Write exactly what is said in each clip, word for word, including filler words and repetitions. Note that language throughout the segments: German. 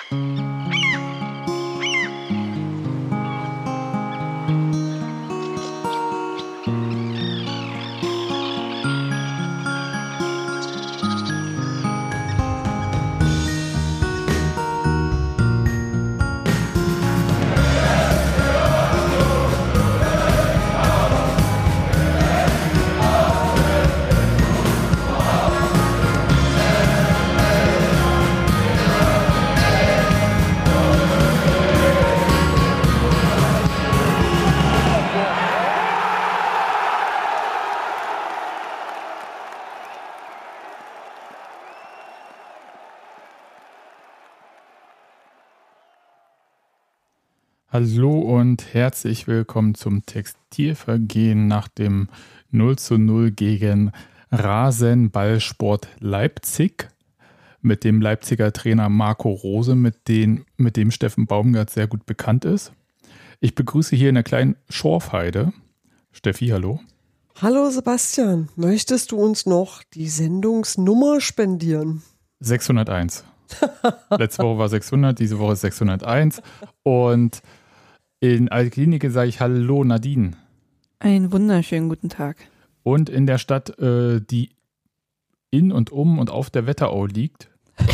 Hallo und herzlich willkommen zum Textilvergehen nach dem null zu null gegen Rasenballsport Leipzig mit dem Leipziger Trainer Marco Rose, mit, den, mit dem Steffen Baumgart sehr gut bekannt ist. Ich begrüße hier in der kleinen Schorfheide Steffi, hallo. Hallo Sebastian, möchtest du uns noch die Sendungsnummer spendieren? sechshunderteins. Letzte Woche war sechshundert, diese Woche ist sechshunderteins. Und in Altklinike sage ich Hallo Nadine. Einen wunderschönen guten Tag. Und in der Stadt, äh, die in und um und auf der Wetterau liegt.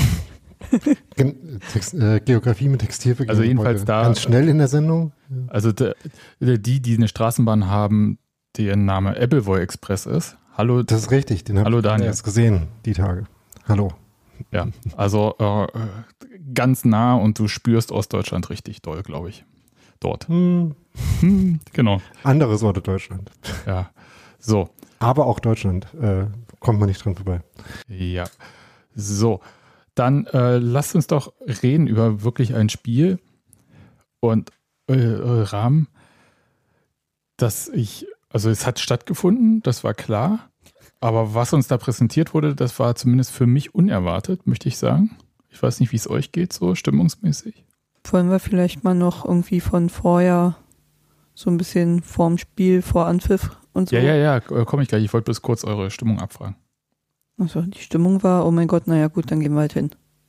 Text, äh, Geografie mit Textilvergehen. Also jedenfalls da. Ganz schnell in der Sendung. Also de, de, die, die eine Straßenbahn haben, deren Name Ebbelwoi Express ist. Hallo. Das ist richtig, den habe ich Daniel. erst gesehen, die Tage. Hallo. Ja, also äh, ganz nah und du spürst Ostdeutschland richtig doll, glaube ich. Dort. Hm. Hm, genau. Andere Sorte Deutschland. Ja, so. Aber auch Deutschland. Äh, kommt man nicht dran vorbei. Ja, so. Dann äh, lasst uns doch reden über wirklich ein Spiel und äh, äh, Rahmen, das ich, also es hat stattgefunden, das war klar. Aber was uns da präsentiert wurde, das war zumindest für mich unerwartet, möchte ich sagen. Ich weiß nicht, wie es euch geht, so stimmungsmäßig. Wollen wir vielleicht mal noch irgendwie von vorher so ein bisschen vorm Spiel, vor Anpfiff und so? Ja, ja, ja, komme ich gleich. Ich wollte bloß kurz eure Stimmung abfragen. Also die Stimmung war, oh mein Gott, naja gut, dann gehen wir halt hin.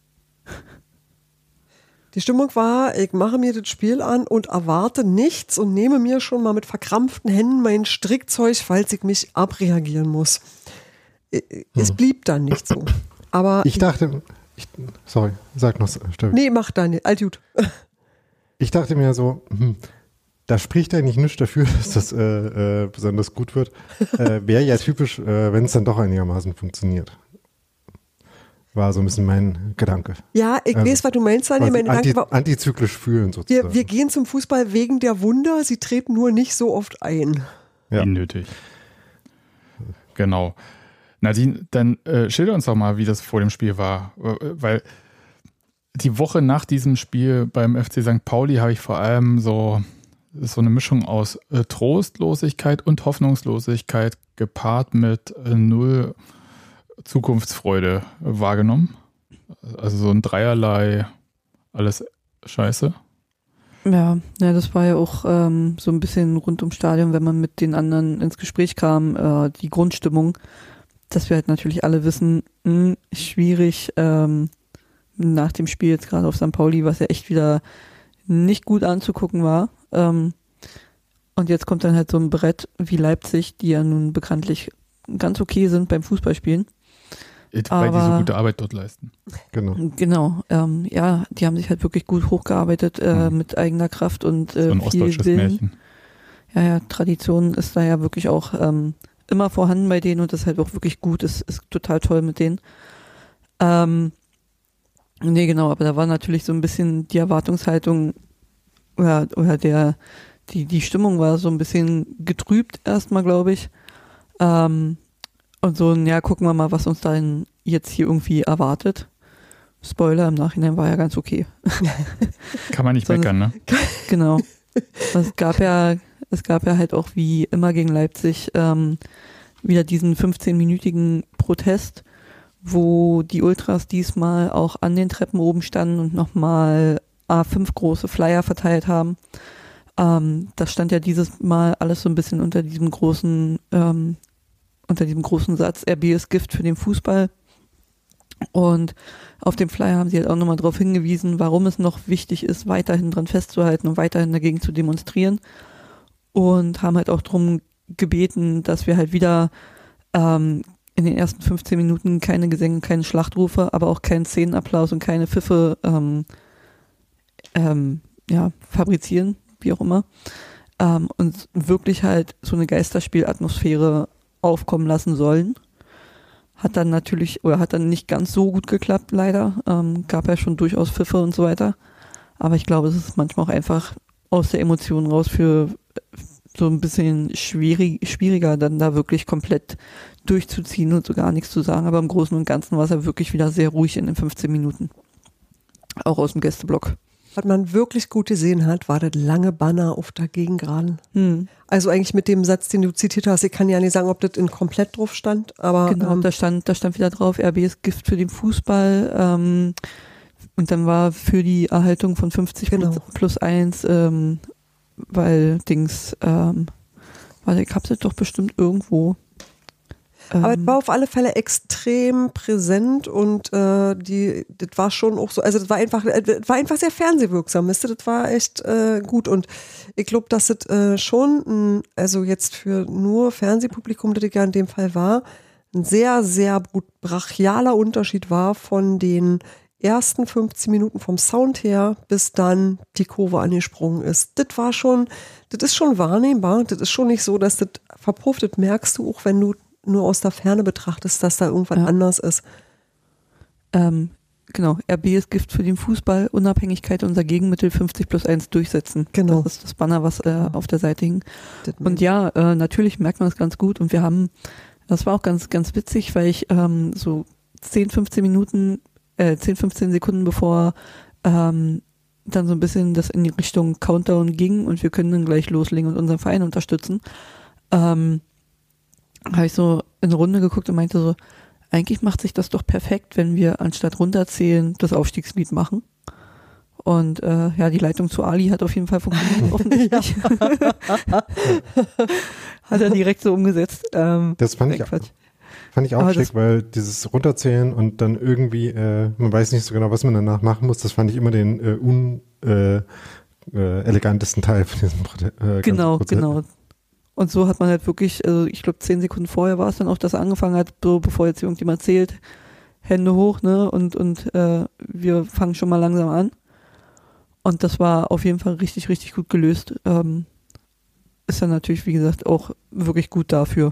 Die Stimmung war, ich mache mir das Spiel an und erwarte nichts und nehme mir schon mal mit verkrampften Händen mein Strickzeug, falls ich mich abreagieren muss. Es blieb dann nicht so. Aber ich dachte, ich, sorry, sag noch, Steffi. Nee, mach Daniel, alt gut. Ich dachte mir so, hm, da spricht eigentlich nichts dafür, dass das äh, äh, besonders gut wird. Äh, Wäre ja typisch, äh, wenn es dann doch einigermaßen funktioniert. War so ein bisschen mein Gedanke. Ja, ich also, weiß, was du meinst, Daniel. Mein anti, Gedanke war, antizyklisch fühlen sozusagen. Wir, wir gehen zum Fußball wegen der Wunder, sie treten nur nicht so oft ein. Ja. Wie nötig. Genau. Nadine, dann äh, schilder uns doch mal, wie das vor dem Spiel war. Weil die Woche nach diesem Spiel beim F C Sankt Pauli habe ich vor allem so, so eine Mischung aus äh, Trostlosigkeit und Hoffnungslosigkeit gepaart mit äh, null Zukunftsfreude wahrgenommen. Also so ein Dreierlei, alles scheiße. Ja, ja, das war ja auch ähm, so ein bisschen rund ums Stadion, wenn man mit den anderen ins Gespräch kam, äh, die Grundstimmung, dass wir halt natürlich alle wissen, mh, schwierig ähm, nach dem Spiel jetzt gerade auf Sankt Pauli, was ja echt wieder nicht gut anzugucken war. Ähm, und jetzt kommt dann halt so ein Brett wie Leipzig, die ja nun bekanntlich ganz okay sind beim Fußballspielen. Weil die so gute Arbeit dort leisten. Genau. Genau, ähm, ja, die haben sich halt wirklich gut hochgearbeitet äh, mhm. mit eigener Kraft und äh, so ein viel ostdeutsches Willen. Märchen. Ja, ja, Tradition ist da ja wirklich auch ähm, immer vorhanden bei denen und das ist halt auch wirklich gut, ist, ist total toll mit denen. Ähm, nee, genau, aber da war natürlich so ein bisschen die Erwartungshaltung oder, oder der, die, die Stimmung war so ein bisschen getrübt erstmal, glaube ich. Ähm, Und so, ja, gucken wir mal, was uns dann jetzt hier irgendwie erwartet. Spoiler, im Nachhinein war ja ganz okay. Kann man nicht meckern, ne? Genau. Es gab ja, es gab ja halt auch wie immer gegen Leipzig ähm, wieder diesen fünfzehnminütigen Protest, wo die Ultras diesmal auch an den Treppen oben standen und nochmal A fünf große Flyer verteilt haben. Ähm, das stand ja dieses Mal alles so ein bisschen unter diesem großen ähm, unter diesem großen Satz, R B ist Gift für den Fußball. Und auf dem Flyer haben sie halt auch nochmal darauf hingewiesen, warum es noch wichtig ist, weiterhin dran festzuhalten und weiterhin dagegen zu demonstrieren. Und haben halt auch darum gebeten, dass wir halt wieder ähm, in den ersten fünfzehn Minuten keine Gesänge, keine Schlachtrufe, aber auch keinen Szenenapplaus und keine Pfiffe ähm, ähm, ja, fabrizieren, wie auch immer. Ähm, und wirklich halt so eine Geisterspielatmosphäre aufkommen lassen sollen. Hat dann natürlich, oder hat dann nicht ganz so gut geklappt, leider. Ähm, gab ja schon durchaus Pfiffe und so weiter. Aber ich glaube, es ist manchmal auch einfach aus der Emotion raus für so ein bisschen schwierig, schwieriger, dann da wirklich komplett durchzuziehen und so gar nichts zu sagen. Aber im Großen und Ganzen war es ja wirklich wieder sehr ruhig in den fünfzehn Minuten. Auch aus dem Gästeblock. Was man wirklich gut gesehen hat, war das lange Banner auf der Gegengraden. Hm. Also eigentlich mit dem Satz, den du zitiert hast, ich kann ja nicht sagen, ob das in komplett drauf stand, aber Genau, ähm, da stand, da stand wieder drauf, R B ist Gift für den Fußball, ähm, und dann war für die Erhaltung von fünfzig Genau. plus eins, ähm, weil Dings, ähm, warte, ich hab's jetzt doch bestimmt irgendwo. aber es Ähm, war auf alle Fälle extrem präsent und äh, die, das war schon auch so, also das war einfach, das war einfach sehr fernsehwirksam, wisst ihr, das war echt äh, gut und ich glaube, dass das äh, schon, ein, also jetzt für nur Fernsehpublikum, das ich ja in dem Fall war, ein sehr, sehr brachialer Unterschied war von den ersten fünfzehn Minuten vom Sound her, bis dann die Kurve angesprungen ist. Das war schon, das ist schon wahrnehmbar, das ist schon nicht so, dass das verpufft, das merkst du auch, wenn du nur aus der Ferne betrachtest, dass da irgendwas Ja. anders ist. ähm, genau, R B ist Gift für den Fußball, Unabhängigkeit unser Gegenmittel fünfzig plus eins durchsetzen. Genau. Das ist das Banner, was äh, auf der Seite hing. Das Und ja, äh, natürlich merkt man das ganz gut und wir haben, das war auch ganz, ganz witzig, weil ich ähm, so zehn, fünfzehn Minuten, äh, zehn, fünfzehn Sekunden bevor ähm, dann so ein bisschen das in die Richtung Countdown ging und wir können dann gleich loslegen und unseren Verein unterstützen, ähm, habe ich so in eine Runde geguckt und meinte so, eigentlich macht sich das doch perfekt, wenn wir anstatt runterzählen das Aufstiegslied machen. Und äh, ja, die Leitung zu Ali hat auf jeden Fall funktioniert, offensichtlich. Hat er direkt so umgesetzt. Ähm, Das fand ich, Quatsch. fand ich auch Aber schick, das- weil dieses Runterzählen und dann irgendwie, äh, man weiß nicht so genau, was man danach machen muss, das fand ich immer den äh, un, äh, äh, elegantesten Teil von diesem Prote äh, ganzen Genau, Prozess. genau. Und so hat man halt wirklich, also ich glaube zehn Sekunden vorher war es dann auch, dass er angefangen hat, so bevor jetzt irgendjemand zählt, Hände hoch, ne, und, und äh, wir fangen schon mal langsam an. Und das war auf jeden Fall richtig, richtig gut gelöst. Ähm, ist dann natürlich, wie gesagt, auch wirklich gut dafür.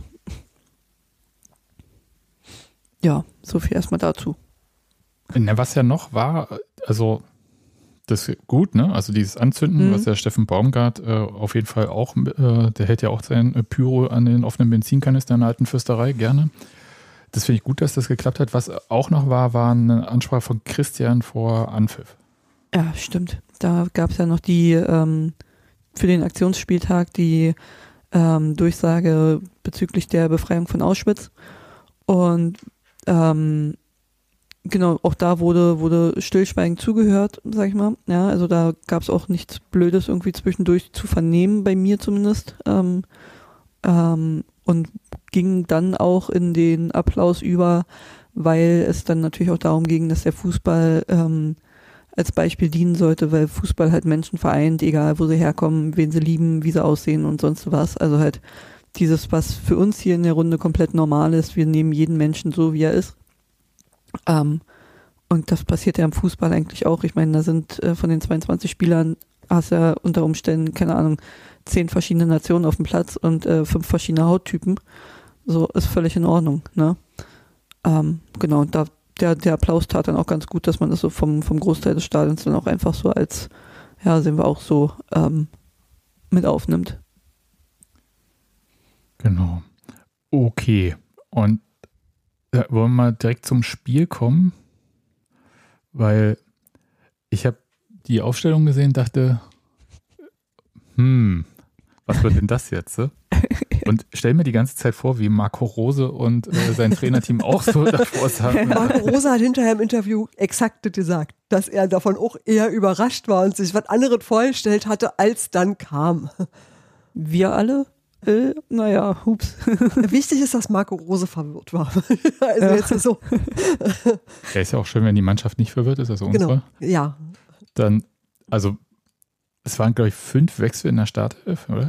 Ja, so viel erstmal dazu. Na, was ja noch war, also das ist gut, ne? Also dieses Anzünden, Mhm. was der Steffen Baumgart äh, auf jeden Fall auch, äh, der hält ja auch sein äh, Pyro an den offenen Benzinkanister in der alten Fürsterei gerne. Das finde ich gut, dass das geklappt hat. Was auch noch war, war eine Ansprache von Christian vor Anpfiff. Ja, stimmt. Da gab es ja noch die ähm, für den Aktionsspieltag die ähm, Durchsage bezüglich der Befreiung von Auschwitz. Und ähm, genau, auch da wurde, wurde stillschweigend zugehört, sag ich mal. Ja, also da gab es auch nichts Blödes irgendwie zwischendurch zu vernehmen, bei mir zumindest. Ähm, ähm, und ging dann auch in den Applaus über, weil es dann natürlich auch darum ging, dass der Fußball ähm, als Beispiel dienen sollte, weil Fußball halt Menschen vereint, egal wo sie herkommen, wen sie lieben, wie sie aussehen und sonst was. Also halt dieses, was für uns hier in der Runde komplett normal ist, wir nehmen jeden Menschen so, wie er ist. Ähm, und das passiert ja im Fußball eigentlich auch. Ich meine, da sind äh, von den zweiundzwanzig Spielern, hast ja unter Umständen, keine Ahnung, zehn verschiedene Nationen auf dem Platz und äh, fünf verschiedene Hauttypen. So ist völlig in Ordnung, ne? Ähm, genau, und da der, der Applaus tat dann auch ganz gut, dass man das so vom, vom Großteil des Stadions dann auch einfach so als, ja, sehen wir auch so, ähm, mit aufnimmt. Genau. Okay. Und äh, wollen wir mal direkt zum Spiel kommen? Weil ich habe die Aufstellung gesehen, dachte, hm, was wird denn das jetzt? äh? Und stell mir die ganze Zeit vor, wie Marco Rose und äh, sein Trainerteam auch so davor saßen. Marco Rose hat hinterher im Interview exakt das gesagt, dass er davon auch eher überrascht war und sich was anderes vorgestellt hatte, als dann kam. Wir alle? Äh, naja, hups. Wichtig ist, dass Marco Rose verwirrt war. Also Ja. jetzt ist so. Ja, ist ja auch schön, wenn die Mannschaft nicht verwirrt ist, also unsere. Genau. Ja. Dann, also, es waren, glaube ich, fünf Wechsel in der Startelf, oder?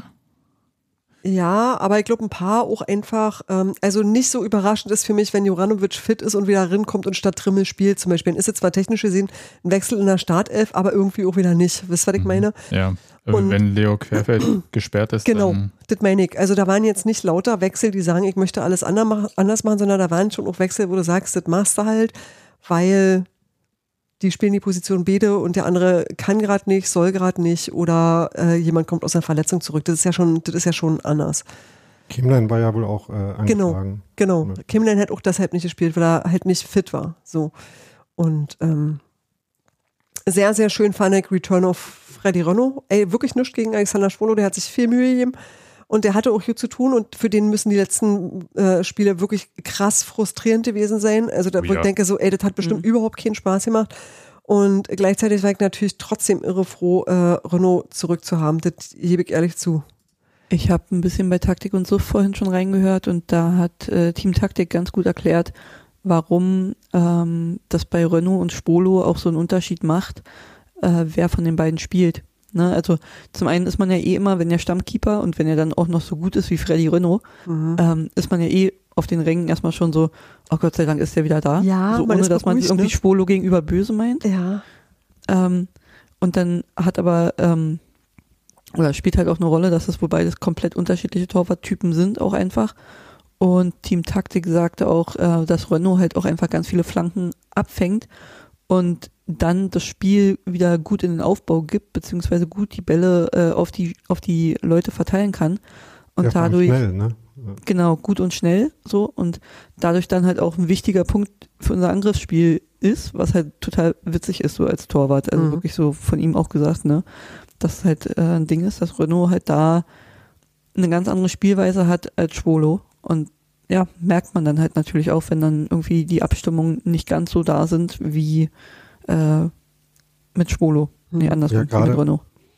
Ja, aber ich glaube, ein paar auch einfach, ähm, also nicht so überraschend ist für mich, wenn Juranovic fit ist und wieder reinkommt und statt Trimmel spielt zum Beispiel. Dann ist jetzt zwar technisch gesehen ein Wechsel in der Startelf, aber irgendwie auch wieder nicht. Wisst ihr, was ich meine? Ja, Und- wenn Leo Querfeld gesperrt ist, Genau, dann das meine ich. Also da waren jetzt nicht lauter Wechsel, die sagen, ich möchte alles ander mach- anders machen, sondern da waren schon auch Wechsel, wo du sagst, das machst du halt, weil die spielen die Position beide und der andere kann gerade nicht, soll gerade nicht oder äh, jemand kommt aus einer Verletzung zurück. Das ist ja schon, das ist ja schon anders. Kimlein war ja wohl auch äh, angeschlagen. Genau. Ja. Kimlein hat auch deshalb nicht gespielt, weil er halt nicht fit war. So. Und ähm, sehr, sehr schön fand ich Return of Freddy Ronno. Ey, wirklich nichts gegen Alexander Schwolo, der hat sich viel Mühe gegeben. Und der hatte auch viel zu tun und für den müssen die letzten äh, Spiele wirklich krass frustrierend gewesen sein. Also da Oh wo ich ja. denke so, ey, das hat bestimmt Mhm. überhaupt keinen Spaß gemacht. Und gleichzeitig war ich natürlich trotzdem irre froh, äh, Renault zurückzuhaben. Das gebe ich ehrlich zu. Ich habe ein bisschen bei Taktik und so vorhin schon reingehört und da hat äh, Team Taktik ganz gut erklärt, warum ähm, das bei Renault und Spolo auch so einen Unterschied macht, äh, wer von den beiden spielt. Ne? Also zum einen ist man ja eh immer, wenn der Stammkeeper und wenn er dann auch noch so gut ist wie Freddy Renault, Mhm. ähm, ist man ja eh auf den Rängen erstmal schon so, oh Gott sei Dank ist der wieder da. Ja, so man ohne ist dass man beruhigt, irgendwie ne? Spolo gegenüber böse meint. Ja. Ähm, und dann hat aber, ähm, oder spielt halt auch eine Rolle, dass das wohl beides komplett unterschiedliche Torwarttypen sind, auch einfach. Und Team Taktik sagte auch, äh, dass Renault halt auch einfach ganz viele Flanken abfängt und dann das Spiel wieder gut in den Aufbau gibt, beziehungsweise gut die Bälle äh, auf die auf die Leute verteilen kann. Und Ja, vor allem dadurch schnell, ne? genau, gut und schnell, so, und dadurch dann halt auch ein wichtiger Punkt für unser Angriffsspiel ist, was halt total witzig ist, so als Torwart, also Mhm. wirklich so von ihm auch gesagt, ne, dass halt äh, ein Ding ist, dass Renault halt da eine ganz andere Spielweise hat als Schwolo und ja, merkt man dann halt natürlich auch, wenn dann irgendwie die Abstimmungen nicht ganz so da sind wie äh, mit Schwolo, nee, Mhm. andersrum, Ja, wie gerade- mit Renault.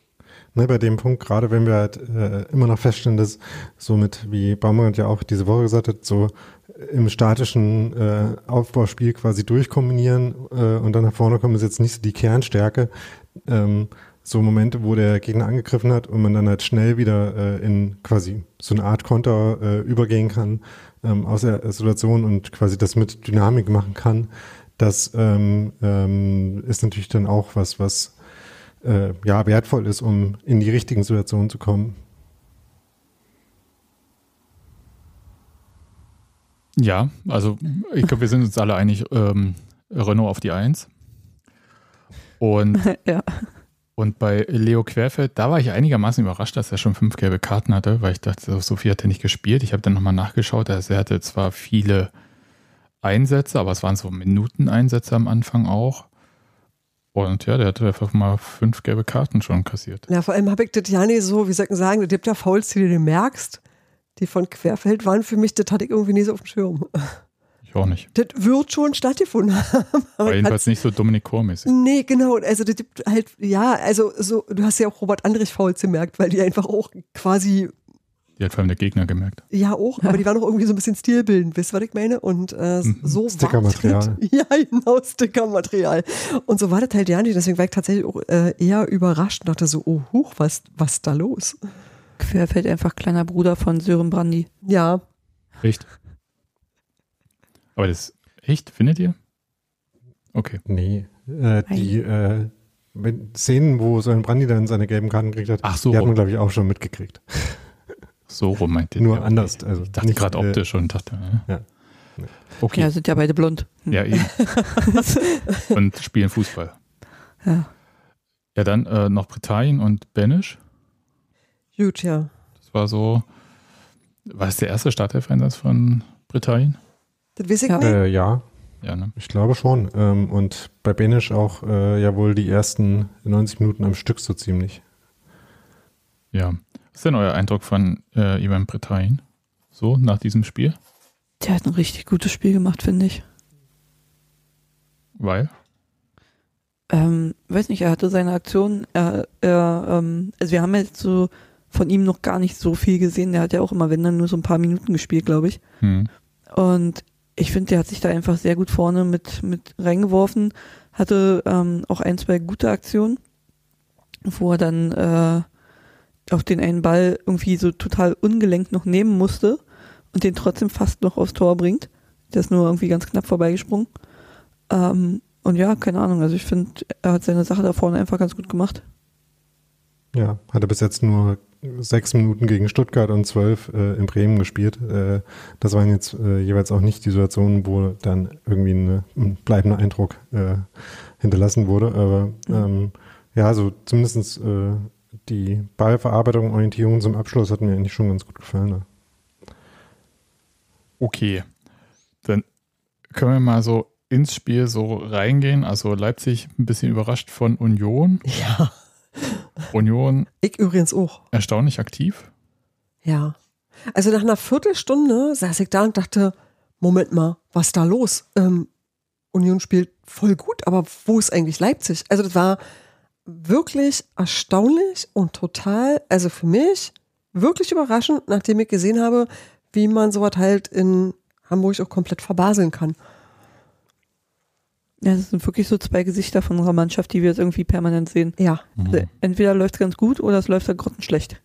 Ne, bei dem Punkt, gerade wenn wir halt äh, immer noch feststellen, dass somit, wie Baumgart ja auch diese Woche gesagt hat, so im statischen äh, Aufbauspiel quasi durchkombinieren äh, und dann nach vorne kommen, ist jetzt nicht so die Kernstärke. Ähm, so Momente, wo der Gegner angegriffen hat und man dann halt schnell wieder äh, in quasi so eine Art Konter äh, übergehen kann ähm, aus der Situation und quasi das mit Dynamik machen kann. Das ähm, ähm, ist natürlich dann auch was, was äh, ja, wertvoll ist, um in die richtigen Situationen zu kommen. ja, also ich glaube, wir sind uns alle einig, ähm, Renault auf die Eins. Und, Ja. und bei Leo Querfeld, da war ich einigermaßen überrascht, dass er schon fünf gelbe Karten hatte, weil ich dachte, so- so viel hat er nicht gespielt. Ich habe dann nochmal nachgeschaut, also er hatte zwar viele Einsätze, aber es waren so Minuteneinsätze am Anfang auch. Und ja, der hatte einfach mal fünf gelbe Karten schon kassiert. Ja, vor allem habe ich das ja nicht so, wie soll ich denn sagen, das gibt ja Fouls, die du merkst. Die von Querfeld waren für mich, das hatte ich irgendwie nie so auf dem Schirm. Ich auch nicht. Das wird schon stattgefunden haben. aber Aber ich jedenfalls nicht so Dominik Kor-mäßig. Nee, genau. Also das gibt halt, ja, also so, du hast ja auch Robert Andrich Fouls gemerkt, weil die einfach auch quasi, Die hat vor allem der Gegner gemerkt. ja auch, aber die waren auch irgendwie so ein bisschen stilbildend, wisst ihr, was ich meine? Und äh, Mhm. so Stickermaterial. war das. Ja, genau, Stickermaterial. Und so war das halt ja nicht, deswegen war ich tatsächlich auch äh, eher überrascht und dachte so, oh, huch, was, was ist da los? Querfeld einfach kleiner Bruder von Sören Brandy. Ja, Echt? Aber das, echt, findet ihr? Okay. Nee, äh, die äh, wenn Szenen, wo so ein Brandy dann seine gelben Karten gekriegt hat, Ach so, die hat man, rum. glaube ich, auch schon mitgekriegt. So rum meint ihr. Nur Ja, okay. anders. Also Ich dachte nicht, gerade äh, optisch und dachte, äh, ja. okay. Ja, sind ja beide blond. Hm. Ja, eben. Und spielen Fußball. Ja. Ja, dann äh, noch Britannien und Benisch. gut, ja. Das war so, war das der erste Startelf-Einsatz von Britannien? Das weiß ich Ja. nicht. Äh, ja, Ja, ne? ich glaube schon. Ähm, und bei Benisch auch äh, ja wohl die ersten neunzig Minuten am Stück so ziemlich. Ja. Was ist denn euer Eindruck von äh, Ivan Britannien? So, nach diesem Spiel? Der hat ein richtig gutes Spiel gemacht, finde ich. Weil? Ähm, weiß nicht, er hatte seine Aktion, er, er, ähm, also wir haben jetzt so von ihm noch gar nicht so viel gesehen. Der hat ja auch immer, wenn dann nur so ein paar Minuten gespielt, glaube ich. Hm. Und ich finde, der hat sich da einfach sehr gut vorne mit, mit reingeworfen, hatte ähm, auch ein, zwei gute Aktionen, wo er dann äh, auf den einen Ball irgendwie so total ungelenkt noch nehmen musste und den trotzdem fast noch aufs Tor bringt. Der ist nur irgendwie ganz knapp vorbeigesprungen. Ähm, und ja, keine Ahnung, also ich finde, er hat seine Sache da vorne einfach ganz gut gemacht. Ja, hatte bis jetzt nur sechs Minuten gegen Stuttgart und zwölf äh, in Bremen gespielt. Äh, das waren jetzt äh, jeweils auch nicht die Situationen, wo dann irgendwie eine, ein bleibender Eindruck äh, hinterlassen wurde. Aber ähm, ja, also zumindest äh, die Ballverarbeitung, Orientierung zum Abschluss hat mir eigentlich schon ganz gut gefallen. Ne? Okay, dann können wir mal so ins Spiel so reingehen. Also Leipzig ein bisschen überrascht von Union. Ja. Union. Ich übrigens auch. Erstaunlich aktiv. Ja. Also nach einer Viertelstunde saß ich da und dachte, Moment mal, was ist da los? Ähm, Union spielt voll gut, aber wo ist eigentlich Leipzig? Also das war wirklich erstaunlich und total, also für mich wirklich überraschend, nachdem ich gesehen habe, wie man sowas halt in Hamburg auch komplett verbaseln kann. Ja, das sind wirklich so zwei Gesichter von unserer Mannschaft, die wir jetzt irgendwie permanent sehen. Ja. Also entweder läuft es ganz gut oder es läuft dann grottenschlecht.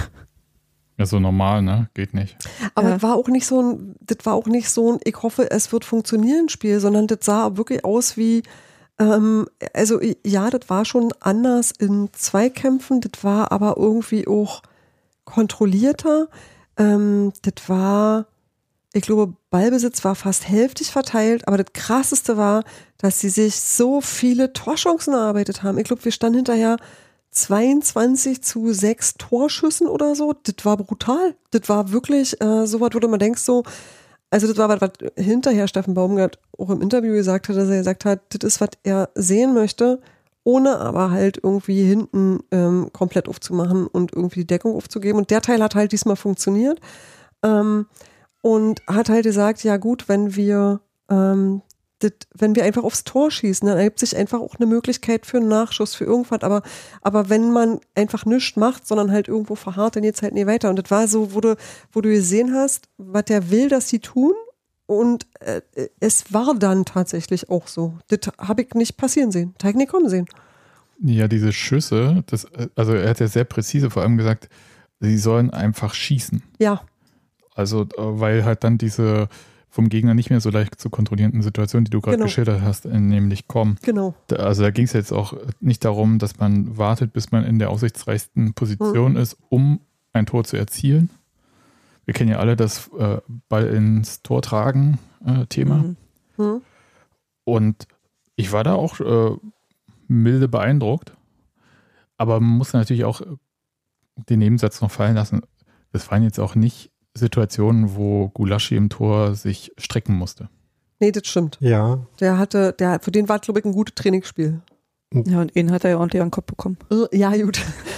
Ja, so normal, ne? Geht nicht. Aber Ja. das war auch nicht so ein, das war auch nicht so ein, ich hoffe, es wird funktionieren Spiel, sondern das sah wirklich aus wie, ähm, also ja, das war schon anders in Zweikämpfen, das war aber irgendwie auch kontrollierter. Ähm, das war, ich glaube, Ballbesitz war fast hälftig verteilt, aber das Krasseste war, dass sie sich so viele Torchancen erarbeitet haben. Ich glaube, wir standen hinterher zweiundzwanzig zu sechs Torschüssen oder so. Das war brutal. Das war wirklich äh, so was, wo du mal denkst so, also das war was, was hinterher Steffen Baumgart auch im Interview gesagt hat, dass er gesagt hat, das ist, was er sehen möchte, ohne aber halt irgendwie hinten ähm, komplett aufzumachen und irgendwie die Deckung aufzugeben. Und der Teil hat halt diesmal funktioniert. Ähm, und hat halt gesagt, ja gut, wenn wir ähm, das, wenn wir einfach aufs Tor schießen, dann ergibt sich einfach auch eine Möglichkeit für einen Nachschuss, für irgendwas. Aber, aber wenn man einfach nichts macht, sondern halt irgendwo verharrt, dann geht's halt nie weiter. Und das war so, wo du, wo du gesehen hast, was der will, dass sie tun. Und äh, es war dann tatsächlich auch so. Das habe ich nicht passieren sehen. Das habe ich nicht kommen sehen. Ja, diese Schüsse, das, also er hat ja sehr präzise vor allem gesagt, sie sollen einfach schießen. Ja. Also, weil halt dann diese vom Gegner nicht mehr so leicht zu kontrollierenden Situationen, die du gerade Genau. geschildert hast, nämlich kommen. Genau. Da, also da ging es jetzt auch nicht darum, dass man wartet, bis man in der aussichtsreichsten Position Mhm. ist, um ein Tor zu erzielen. Wir kennen ja alle das äh, Ball ins Tor tragen äh, Thema. Mhm. Hm? Und ich war da auch äh, milde beeindruckt. Aber man muss natürlich auch den Nebensatz noch fallen lassen. Das waren jetzt auch nicht Situationen, wo Gulaschi im Tor sich strecken musste. Nee, das stimmt. Ja, Der hatte, der, für den war, glaube ich, ein gutes Trainingsspiel. Ja, und ihn hat er ja ordentlich an den Kopf bekommen. Äh, Ja, gut.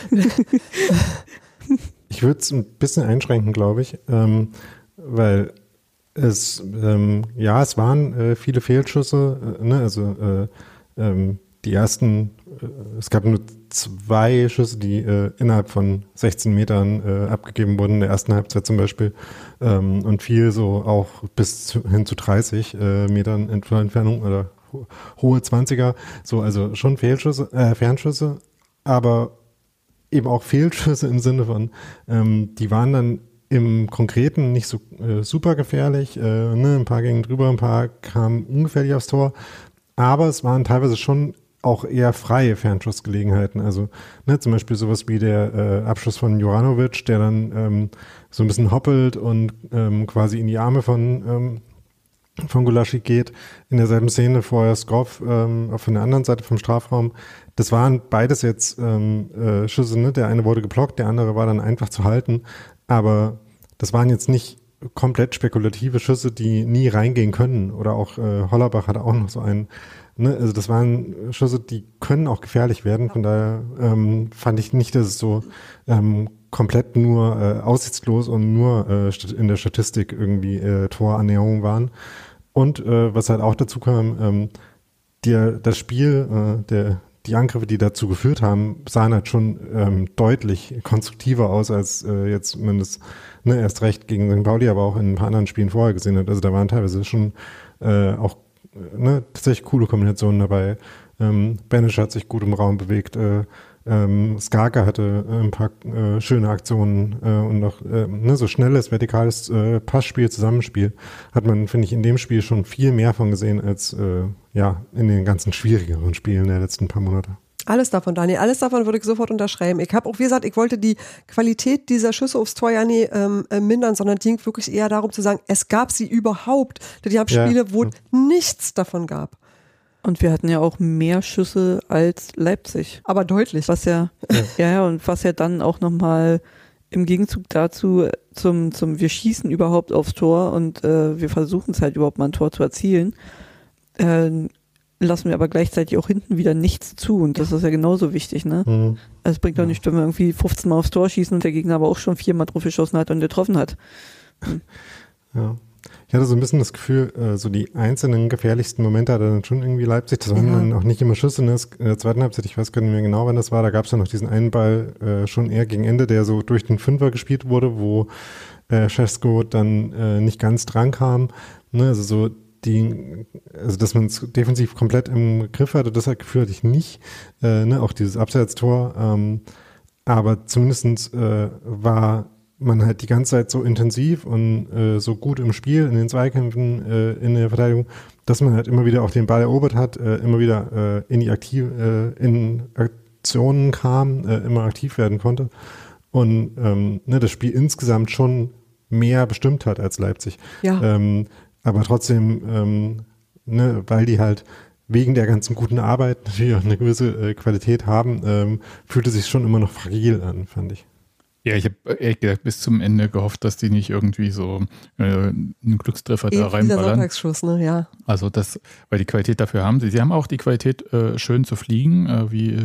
ich würde es ein bisschen einschränken, glaube ich, ähm, weil es, ähm, ja, es waren äh, viele Fehlschüsse, äh, ne? also äh, ähm, die ersten, äh, es gab nur zwei Schüsse, die äh, innerhalb von sechzehn Metern äh, abgegeben wurden, in der ersten Halbzeit zum Beispiel, ähm, und viel so auch bis zu, hin zu dreißig äh, Metern Entfernung oder ho hohe zwanziger, so, also schon Fehlschüsse, äh, Fernschüsse, aber eben auch Fehlschüsse im Sinne von, ähm, die waren dann im Konkreten nicht so äh, super gefährlich, äh, ne? Ein paar gingen drüber, ein paar kamen ungefährlich aufs Tor, aber es waren teilweise schon auch eher freie Fernschussgelegenheiten. Also ne, zum Beispiel sowas wie der äh, Abschluss von Juranovic, der dann ähm, so ein bisschen hoppelt und ähm, quasi in die Arme von, ähm, von Gulaschi geht. In derselben Szene vorher Skov ähm, von der anderen Seite vom Strafraum. Das waren beides jetzt ähm, äh, Schüsse. Ne? Der eine wurde geblockt, der andere war dann einfach zu halten. Aber das waren jetzt nicht komplett spekulative Schüsse, die nie reingehen können. Oder auch äh, Hollerbach hatte auch noch so einen. Ne, also das waren Schüsse, die können auch gefährlich werden. Von daher ähm, fand ich nicht, dass es so ähm, komplett nur äh, aussichtslos und nur äh, in der Statistik irgendwie äh, Torannäherungen waren. Und äh, was halt auch dazu kam, ähm, der, das Spiel, äh, der, die Angriffe, die dazu geführt haben, sahen halt schon ähm, deutlich konstruktiver aus, als äh, jetzt man das ne, erst recht gegen Sankt Pauli, aber auch in ein paar anderen Spielen vorher gesehen hat. Also da waren teilweise schon äh, auch ne, tatsächlich coole Kombinationen dabei. Ähm, Benisch hat sich gut im Raum bewegt. Äh, ähm, Skarka hatte äh, ein paar äh, schöne Aktionen äh, und noch äh, ne, so schnelles, vertikales äh, Passspiel, Zusammenspiel hat man, finde ich, in dem Spiel schon viel mehr von gesehen als äh, ja in den ganzen schwierigeren Spielen der letzten paar Monate. Alles davon, Dani, alles davon würde ich sofort unterschreiben. Ich habe auch, wie gesagt, ich wollte die Qualität dieser Schüsse aufs Tor ja nie ähm, mindern, sondern es ging wirklich eher darum zu sagen, es gab sie überhaupt. Die haben Spiele, ja. wo es nichts davon gab. Und wir hatten ja auch mehr Schüsse als Leipzig. Aber deutlich. Was ja, ja, ja, und was ja dann auch nochmal im Gegenzug dazu zum, zum wir schießen überhaupt aufs Tor und äh, wir versuchen es halt überhaupt mal ein Tor zu erzielen, äh, lassen wir aber gleichzeitig auch hinten wieder nichts zu und das ist ja genauso wichtig, ne? Mhm. Also es bringt doch nicht, wenn wir irgendwie fünfzehn Mal aufs Tor schießen und der Gegner aber auch schon viermal drauf geschossen hat und getroffen hat. Hm. Ja. Ich hatte so ein bisschen das Gefühl, äh, so die einzelnen gefährlichsten Momente hatte dann schon irgendwie Leipzig. Das waren ja. dann auch nicht immer Schüsse in der zweiten Halbzeit. Ich weiß gar nicht mehr genau, wann das war. Da gab es ja noch diesen einen Ball äh, schon eher gegen Ende, der so durch den Fünfer gespielt wurde, wo äh, Šeško dann äh, nicht ganz dran kam. Ne? Also so die, also dass man es defensiv komplett im Griff hatte, das Gefühl hatte ich nicht. Äh, ne? Auch dieses Abseitstor. Ähm, aber zumindest äh, war man halt die ganze Zeit so intensiv und äh, so gut im Spiel, in den Zweikämpfen, äh, in der Verteidigung, dass man halt immer wieder auch den Ball erobert hat, äh, immer wieder äh, in die Aktiv, äh, in Aktionen kam, äh, immer aktiv werden konnte und ähm, ne, das Spiel insgesamt schon mehr bestimmt hat als Leipzig. Ja. Ähm, aber trotzdem, ähm, ne, weil die halt wegen der ganzen guten Arbeit natürlich auch eine gewisse äh, Qualität haben, ähm, fühlte sich schon immer noch fragil an, fand ich. Ja, ich habe ehrlich gesagt bis zum Ende gehofft, dass die nicht irgendwie so äh, einen Glückstreffer da reinballern. Dieser Sonntagsschuss, ne, ja. Also das, weil die Qualität dafür haben sie. Sie haben auch die Qualität, äh, schön zu fliegen, äh, wie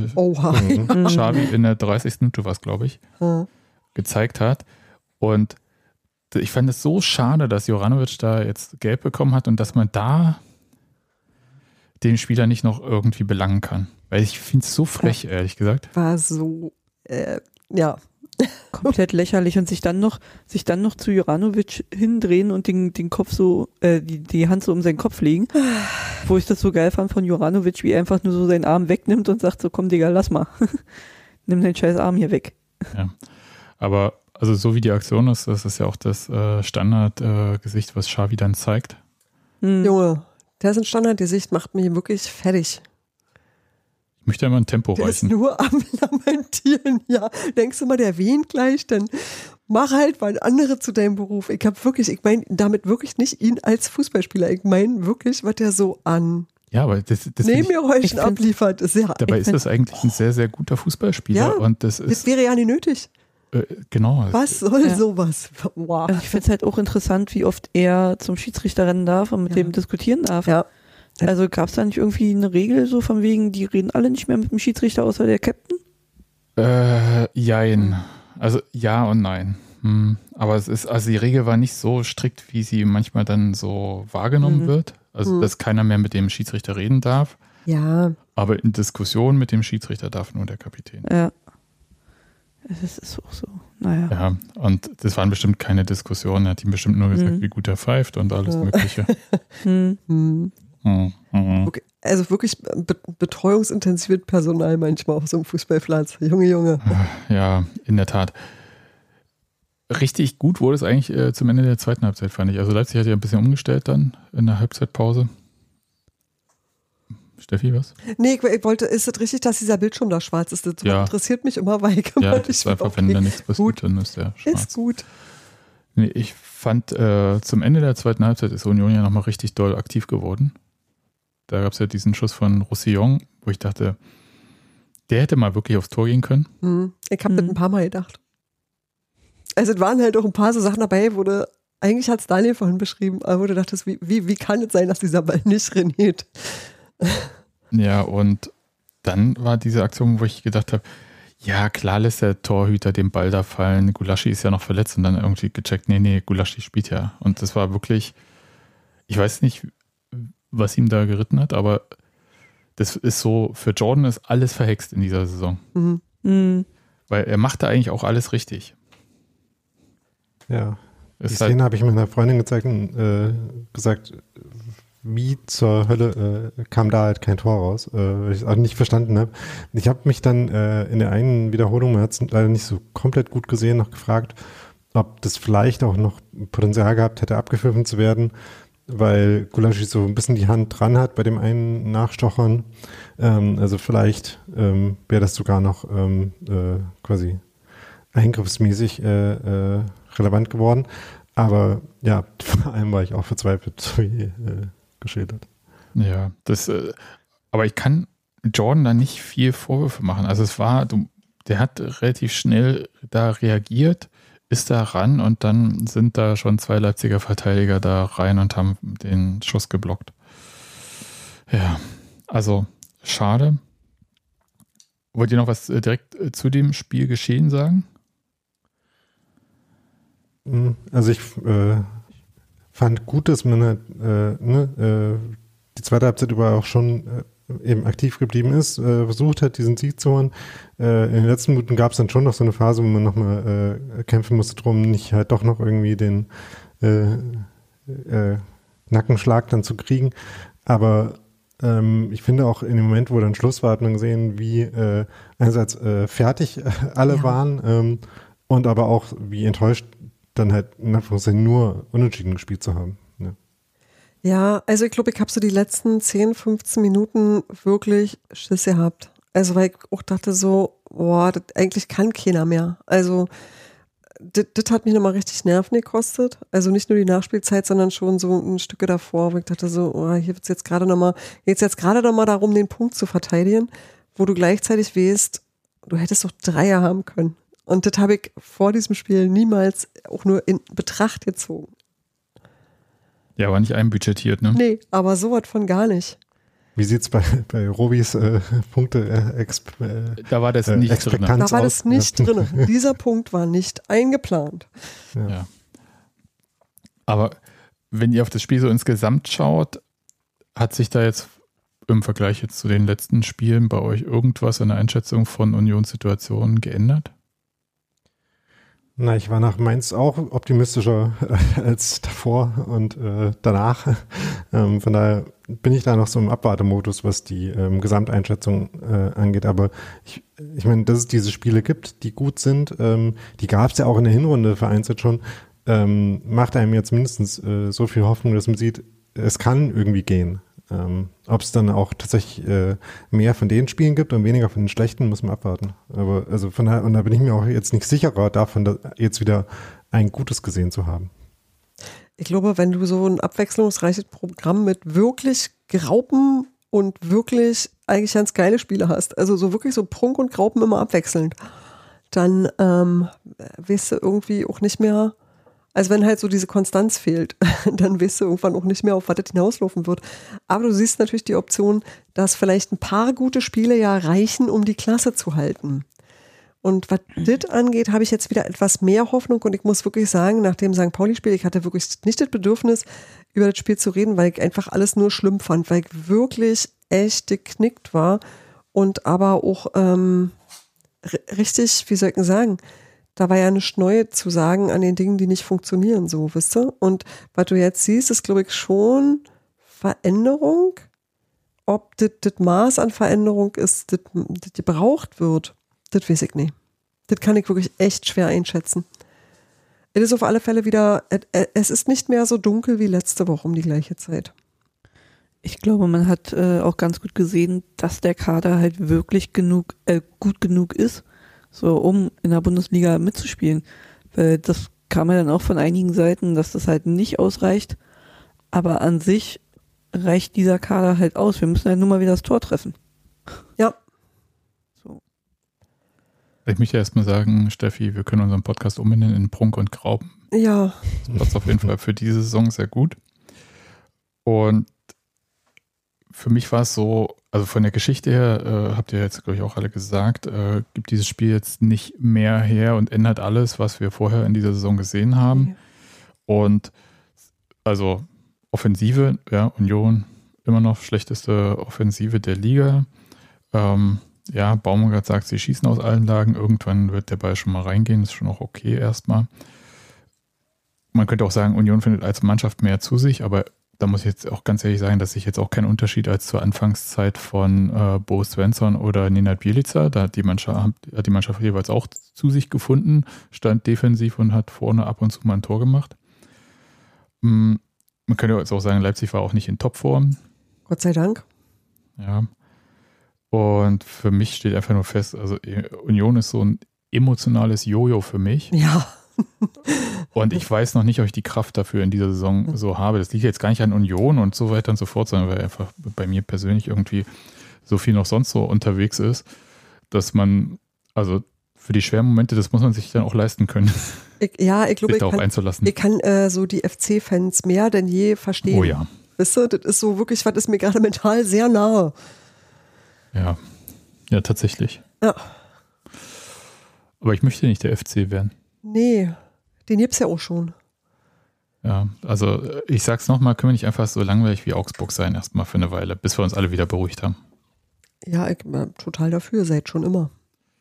äh, Xavi in der dreißigsten Minute war es, glaube ich, hm. gezeigt hat. Und ich fand es so schade, dass Juranovic da jetzt gelb bekommen hat und dass man da den Spieler nicht noch irgendwie belangen kann. Weil ich finde es so frech, ja. ehrlich gesagt. War so, äh, ja. Komplett lächerlich und sich dann noch, sich dann noch zu Juranovic hindrehen und den, den Kopf so, äh, die, die Hand so um seinen Kopf legen. Wo ich das so geil fand von Juranovic, wie er einfach nur so seinen Arm wegnimmt und sagt so, komm Digga, lass mal. Nimm deinen scheiß Arm hier weg. Ja, aber also so wie die Aktion ist, das ist ja auch das äh, Standardgesicht, äh, was Xavi dann zeigt. Hm. Junge, der ist ein Standardgesicht, macht mich wirklich fertig. Ich möchte immer ein Tempo der reichen. Der ist nur am Lamentieren, ja. Denkst du mal, der wehnt gleich, dann mach halt mal andere zu deinem Beruf. Ich habe wirklich, ich meine damit wirklich nicht ihn als Fußballspieler, ich meine wirklich, was der so an ja, aber das, das Nebengeräuschen abliefert. Ist ja, dabei ist das eigentlich ein sehr, sehr guter Fußballspieler. Ja, und das, ist, das wäre ja nicht nötig. Äh, genau. Was soll ja. sowas? Wow. Also ich finde es halt auch interessant, wie oft er zum Schiedsrichter rennen darf und mit ja. dem diskutieren darf. Ja. Also gab es da nicht irgendwie eine Regel so von wegen, die reden alle nicht mehr mit dem Schiedsrichter außer der Captain? Äh, jein. Also ja und nein. Hm. Aber es ist, also die Regel war nicht so strikt, wie sie manchmal dann so wahrgenommen mhm. wird. Also mhm. dass keiner mehr mit dem Schiedsrichter reden darf. Ja. Aber in Diskussionen mit dem Schiedsrichter darf nur der Kapitän. Ja. Es ist auch so. Naja. Ja, und das waren bestimmt keine Diskussionen. Er hat ihm bestimmt nur gesagt, mhm. wie gut er pfeift und alles ja. Mögliche. mhm. Okay. Also wirklich be- betreuungsintensiviert Personal manchmal auf so einem Fußballplatz. Junge, Junge. Ja, in der Tat. Richtig gut wurde es eigentlich äh, zum Ende der zweiten Halbzeit, fand ich. Also Leipzig hat ja ein bisschen umgestellt dann in der Halbzeitpause. Steffi, was? Nee, ich, ich wollte, ist es richtig, dass dieser Bildschirm da schwarz ist? Das ja. interessiert mich immer, weil ich ja, das ist einfach, wenn da nichts passiert, dann ist der schwarz. Ist gut. Nee, ich fand, äh, zum Ende der zweiten Halbzeit ist Union ja nochmal richtig doll aktiv geworden. Da gab es ja diesen Schuss von Roussillon, wo ich dachte, der hätte mal wirklich aufs Tor gehen können. Hm. Ich habe mhm. das ein paar Mal gedacht. Also es waren halt auch ein paar so Sachen dabei, wo du, eigentlich hat es Daniel vorhin beschrieben, aber wo du dachtest, wie, wie, wie kann es sein, dass dieser Ball nicht reniert? Ja, und dann war diese Aktion, wo ich gedacht habe, ja, klar lässt der Torhüter den Ball da fallen, Gulaschi ist ja noch verletzt und dann irgendwie gecheckt, nee, nee, Gulaschi spielt ja. Und das war wirklich, ich weiß nicht, was ihm da geritten hat, aber das ist so, für Jordan ist alles verhext in dieser Saison. Mhm. Mhm. Weil er macht da eigentlich auch alles richtig. Ja. Die Ist Szene halt, habe ich meiner Freundin gezeigt und äh, gesagt, wie zur Hölle äh, kam da halt kein Tor raus, äh, weil ich es auch nicht verstanden habe. Ich habe mich dann äh, in der einen Wiederholung, man hat es leider nicht so komplett gut gesehen, noch gefragt, ob das vielleicht auch noch Potenzial gehabt hätte, abgepfiffen zu werden, weil Gulaschi so ein bisschen die Hand dran hat bei dem einen Nachstochern. Ähm, also vielleicht ähm, wäre das sogar noch ähm, äh, quasi eingriffsmäßig äh, äh, relevant geworden. Aber ja, vor allem war ich auch verzweifelt, so wie äh, geschildert. ja, das, äh, aber ich kann Jordan da nicht viel Vorwürfe machen. Also es war, du, der hat relativ schnell da reagiert, ist da ran und dann sind da schon zwei Leipziger Verteidiger da rein und haben den Schuss geblockt. Ja, also schade. Wollt ihr noch was äh, direkt äh, zu dem Spielgeschehen sagen? Also ich äh, fand gut, dass man halt, äh, ne, äh, die zweite Halbzeit über auch schon äh, eben aktiv geblieben ist, äh, versucht hat, diesen Sieg zu holen. Äh, in den letzten Minuten gab es dann schon noch so eine Phase, wo man nochmal äh, kämpfen musste drum, nicht halt doch noch irgendwie den äh, äh, Nackenschlag dann zu kriegen. Aber ähm, ich finde auch in dem Moment, wo dann Schluss war, hat man gesehen, wie äh, einerseits äh, fertig alle Ja. waren ähm, und aber auch wie enttäuscht dann halt in Anführungszeichen nur unentschieden gespielt zu haben. Ja, Ja, also ich glaube, ich habe so die letzten zehn, fünfzehn Minuten wirklich Schiss gehabt. Also weil ich auch dachte so, boah, das, eigentlich kann keiner mehr. Also das, das hat mich nochmal richtig Nerven gekostet. Also nicht nur die Nachspielzeit, sondern schon so ein Stücke davor, wo ich dachte so, oh, hier wird es jetzt gerade nochmal, jetzt jetzt gerade nochmal darum, den Punkt zu verteidigen, wo du gleichzeitig weißt, du hättest doch Dreier haben können. Und das habe ich vor diesem Spiel niemals auch nur in Betracht gezogen. Ja, war nicht einbudgetiert, ne? Nee, aber sowas von gar nicht. Wie sieht es bei, bei Robis äh, Punkte äh, exp, äh, Da war das äh, nicht drin. Expektanz Da war aus? das nicht Ja. drin. Dieser Punkt war nicht eingeplant. Ja. Ja. Aber wenn ihr auf das Spiel so insgesamt schaut, hat sich da jetzt im Vergleich jetzt zu den letzten Spielen bei euch irgendwas in der Einschätzung von Unionssituationen geändert? Na, ich war nach Mainz auch optimistischer äh, als davor und äh, danach. Ähm, von daher bin ich da noch so im Abwartemodus, was die ähm, Gesamteinschätzung äh, angeht. Aber ich, ich meine, dass es diese Spiele gibt, die gut sind, ähm, die gab es ja auch in der Hinrunde vereinzelt schon, ähm, macht einem jetzt mindestens äh, so viel Hoffnung, dass man sieht, es kann irgendwie gehen. Ähm, ob es dann auch tatsächlich äh, mehr von den Spielen gibt und weniger von den schlechten, muss man abwarten. Aber also von daher, und da bin ich mir auch jetzt nicht sicherer davon, da jetzt wieder ein Gutes gesehen zu haben. Ich glaube, wenn du so ein abwechslungsreiches Programm mit wirklich Graupen und wirklich eigentlich ganz geile Spiele hast, also so wirklich so Prunk und Graupen immer abwechselnd, dann ähm, weißt du irgendwie auch nicht mehr, also wenn halt so diese Konstanz fehlt, dann weißt du irgendwann auch nicht mehr, auf was das hinauslaufen wird. Aber du siehst natürlich die Option, dass vielleicht ein paar gute Spiele ja reichen, um die Klasse zu halten. Und was das angeht, habe ich jetzt wieder etwas mehr Hoffnung und ich muss wirklich sagen, nach dem Sankt Pauli-Spiel, ich hatte wirklich nicht das Bedürfnis, über das Spiel zu reden, weil ich einfach alles nur schlimm fand, weil ich wirklich echt geknickt war und aber auch ähm, r- richtig, wie soll ich denn sagen, da war ja nichts Neues zu sagen an den Dingen, die nicht funktionieren, so, wisst ihr? Und was du jetzt siehst, ist, glaube ich, schon Veränderung. Ob das das Maß an Veränderung ist, das das gebraucht wird, das weiß ich nicht. Das kann ich wirklich echt schwer einschätzen. Es ist auf alle Fälle wieder, es ist nicht mehr so dunkel wie letzte Woche um die gleiche Zeit. Ich glaube, man hat äh, auch ganz gut gesehen, dass der Kader halt wirklich genug, äh, gut genug ist, so um in der Bundesliga mitzuspielen. Weil das kam ja dann auch von einigen Seiten, dass das halt nicht ausreicht. Aber an sich reicht dieser Kader halt aus. Wir müssen halt nur mal wieder das Tor treffen. Ja. So. Ich möchte erstmal sagen, Steffi, wir können unseren Podcast umbenennen in Prunk und Graupen. Ja. Das passt auf jeden Fall für diese Saison sehr gut. Und für mich war es so, also von der Geschichte her, äh, habt ihr jetzt, glaube ich, auch alle gesagt, äh, gibt dieses Spiel jetzt nicht mehr her und ändert alles, was wir vorher in dieser Saison gesehen haben. Okay. Und also Offensive, ja, Union immer noch schlechteste Offensive der Liga. Ähm, ja, Baumgart sagt, sie schießen aus allen Lagen. Irgendwann wird der Ball schon mal reingehen. Das ist schon auch okay erstmal. Man könnte auch sagen, Union findet als Mannschaft mehr zu sich, aber da muss ich jetzt auch ganz ehrlich sagen, dass ich jetzt auch keinen Unterschied als zur Anfangszeit von äh, Bo Svensson oder Nenad Bjelica, da hat die Mannschaft, hat die Mannschaft jeweils auch zu sich gefunden, stand defensiv und hat vorne ab und zu mal ein Tor gemacht. Man könnte jetzt auch sagen, Leipzig war auch nicht in Topform. Gott sei Dank. Ja. Und für mich steht einfach nur fest, also Union ist so ein emotionales Jojo für mich. Ja. Und ich weiß noch nicht, ob ich die Kraft dafür in dieser Saison so habe. Das liegt jetzt gar nicht an Union und so weiter und so fort, sondern weil einfach bei mir persönlich irgendwie so viel noch sonst so unterwegs ist, dass man, also für die schweren Momente, das muss man sich dann auch leisten können. Ich, ja, ich glaube, sich ich darauf kann, einzulassen. ich kann äh, so die F C-Fans mehr denn je verstehen. Oh ja. Weißt du, das ist so wirklich, was ist mir gerade mental sehr nahe. Ja, ja, tatsächlich. Ja. Aber ich möchte nicht der F C werden. Nee, den gibt's ja auch schon. Ja, also ich sag's nochmal, können wir nicht einfach so langweilig wie Augsburg sein, erstmal für eine Weile, bis wir uns alle wieder beruhigt haben. Ja, ich bin total dafür, seid schon immer.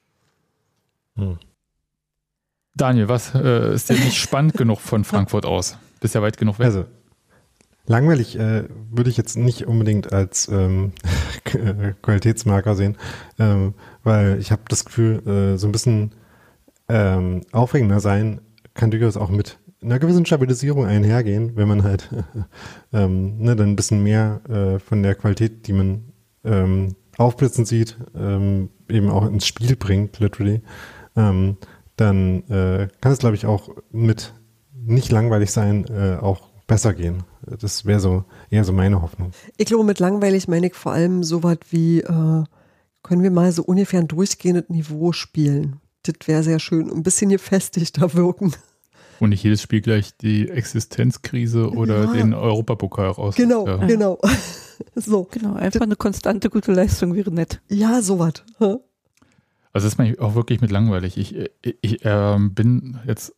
Hm. Daniel, was äh, ist dir nicht spannend genug von Frankfurt aus? Bist ja weit genug weg. Also, langweilig äh, würde ich jetzt nicht unbedingt als ähm, Qualitätsmarker sehen, ähm, weil ich habe das Gefühl, äh, so ein bisschen ähm, aufregender sein kann durchaus auch mit einer gewissen Stabilisierung einhergehen, wenn man halt ähm, ne, dann ein bisschen mehr äh, von der Qualität, die man ähm, aufblitzen sieht, ähm, eben auch ins Spiel bringt, literally, ähm, dann äh, kann es, glaube ich, auch mit nicht langweilig sein, äh, auch besser gehen. Das wäre so eher so meine Hoffnung. Ich glaube, mit langweilig meine ich vor allem so was wie, äh, können wir mal so ungefähr ein durchgehendes Niveau spielen. Das wäre sehr schön. Ein bisschen gefestigter wirken. Und nicht jedes Spiel gleich die Existenzkrise oder ja. den Europapokal raus. Genau, ja. genau. So. Genau, einfach eine konstante gute Leistung wäre nett. Ja, sowas. Also das ist mir auch wirklich mit langweilig. Ich, ich, ich äh, bin jetzt,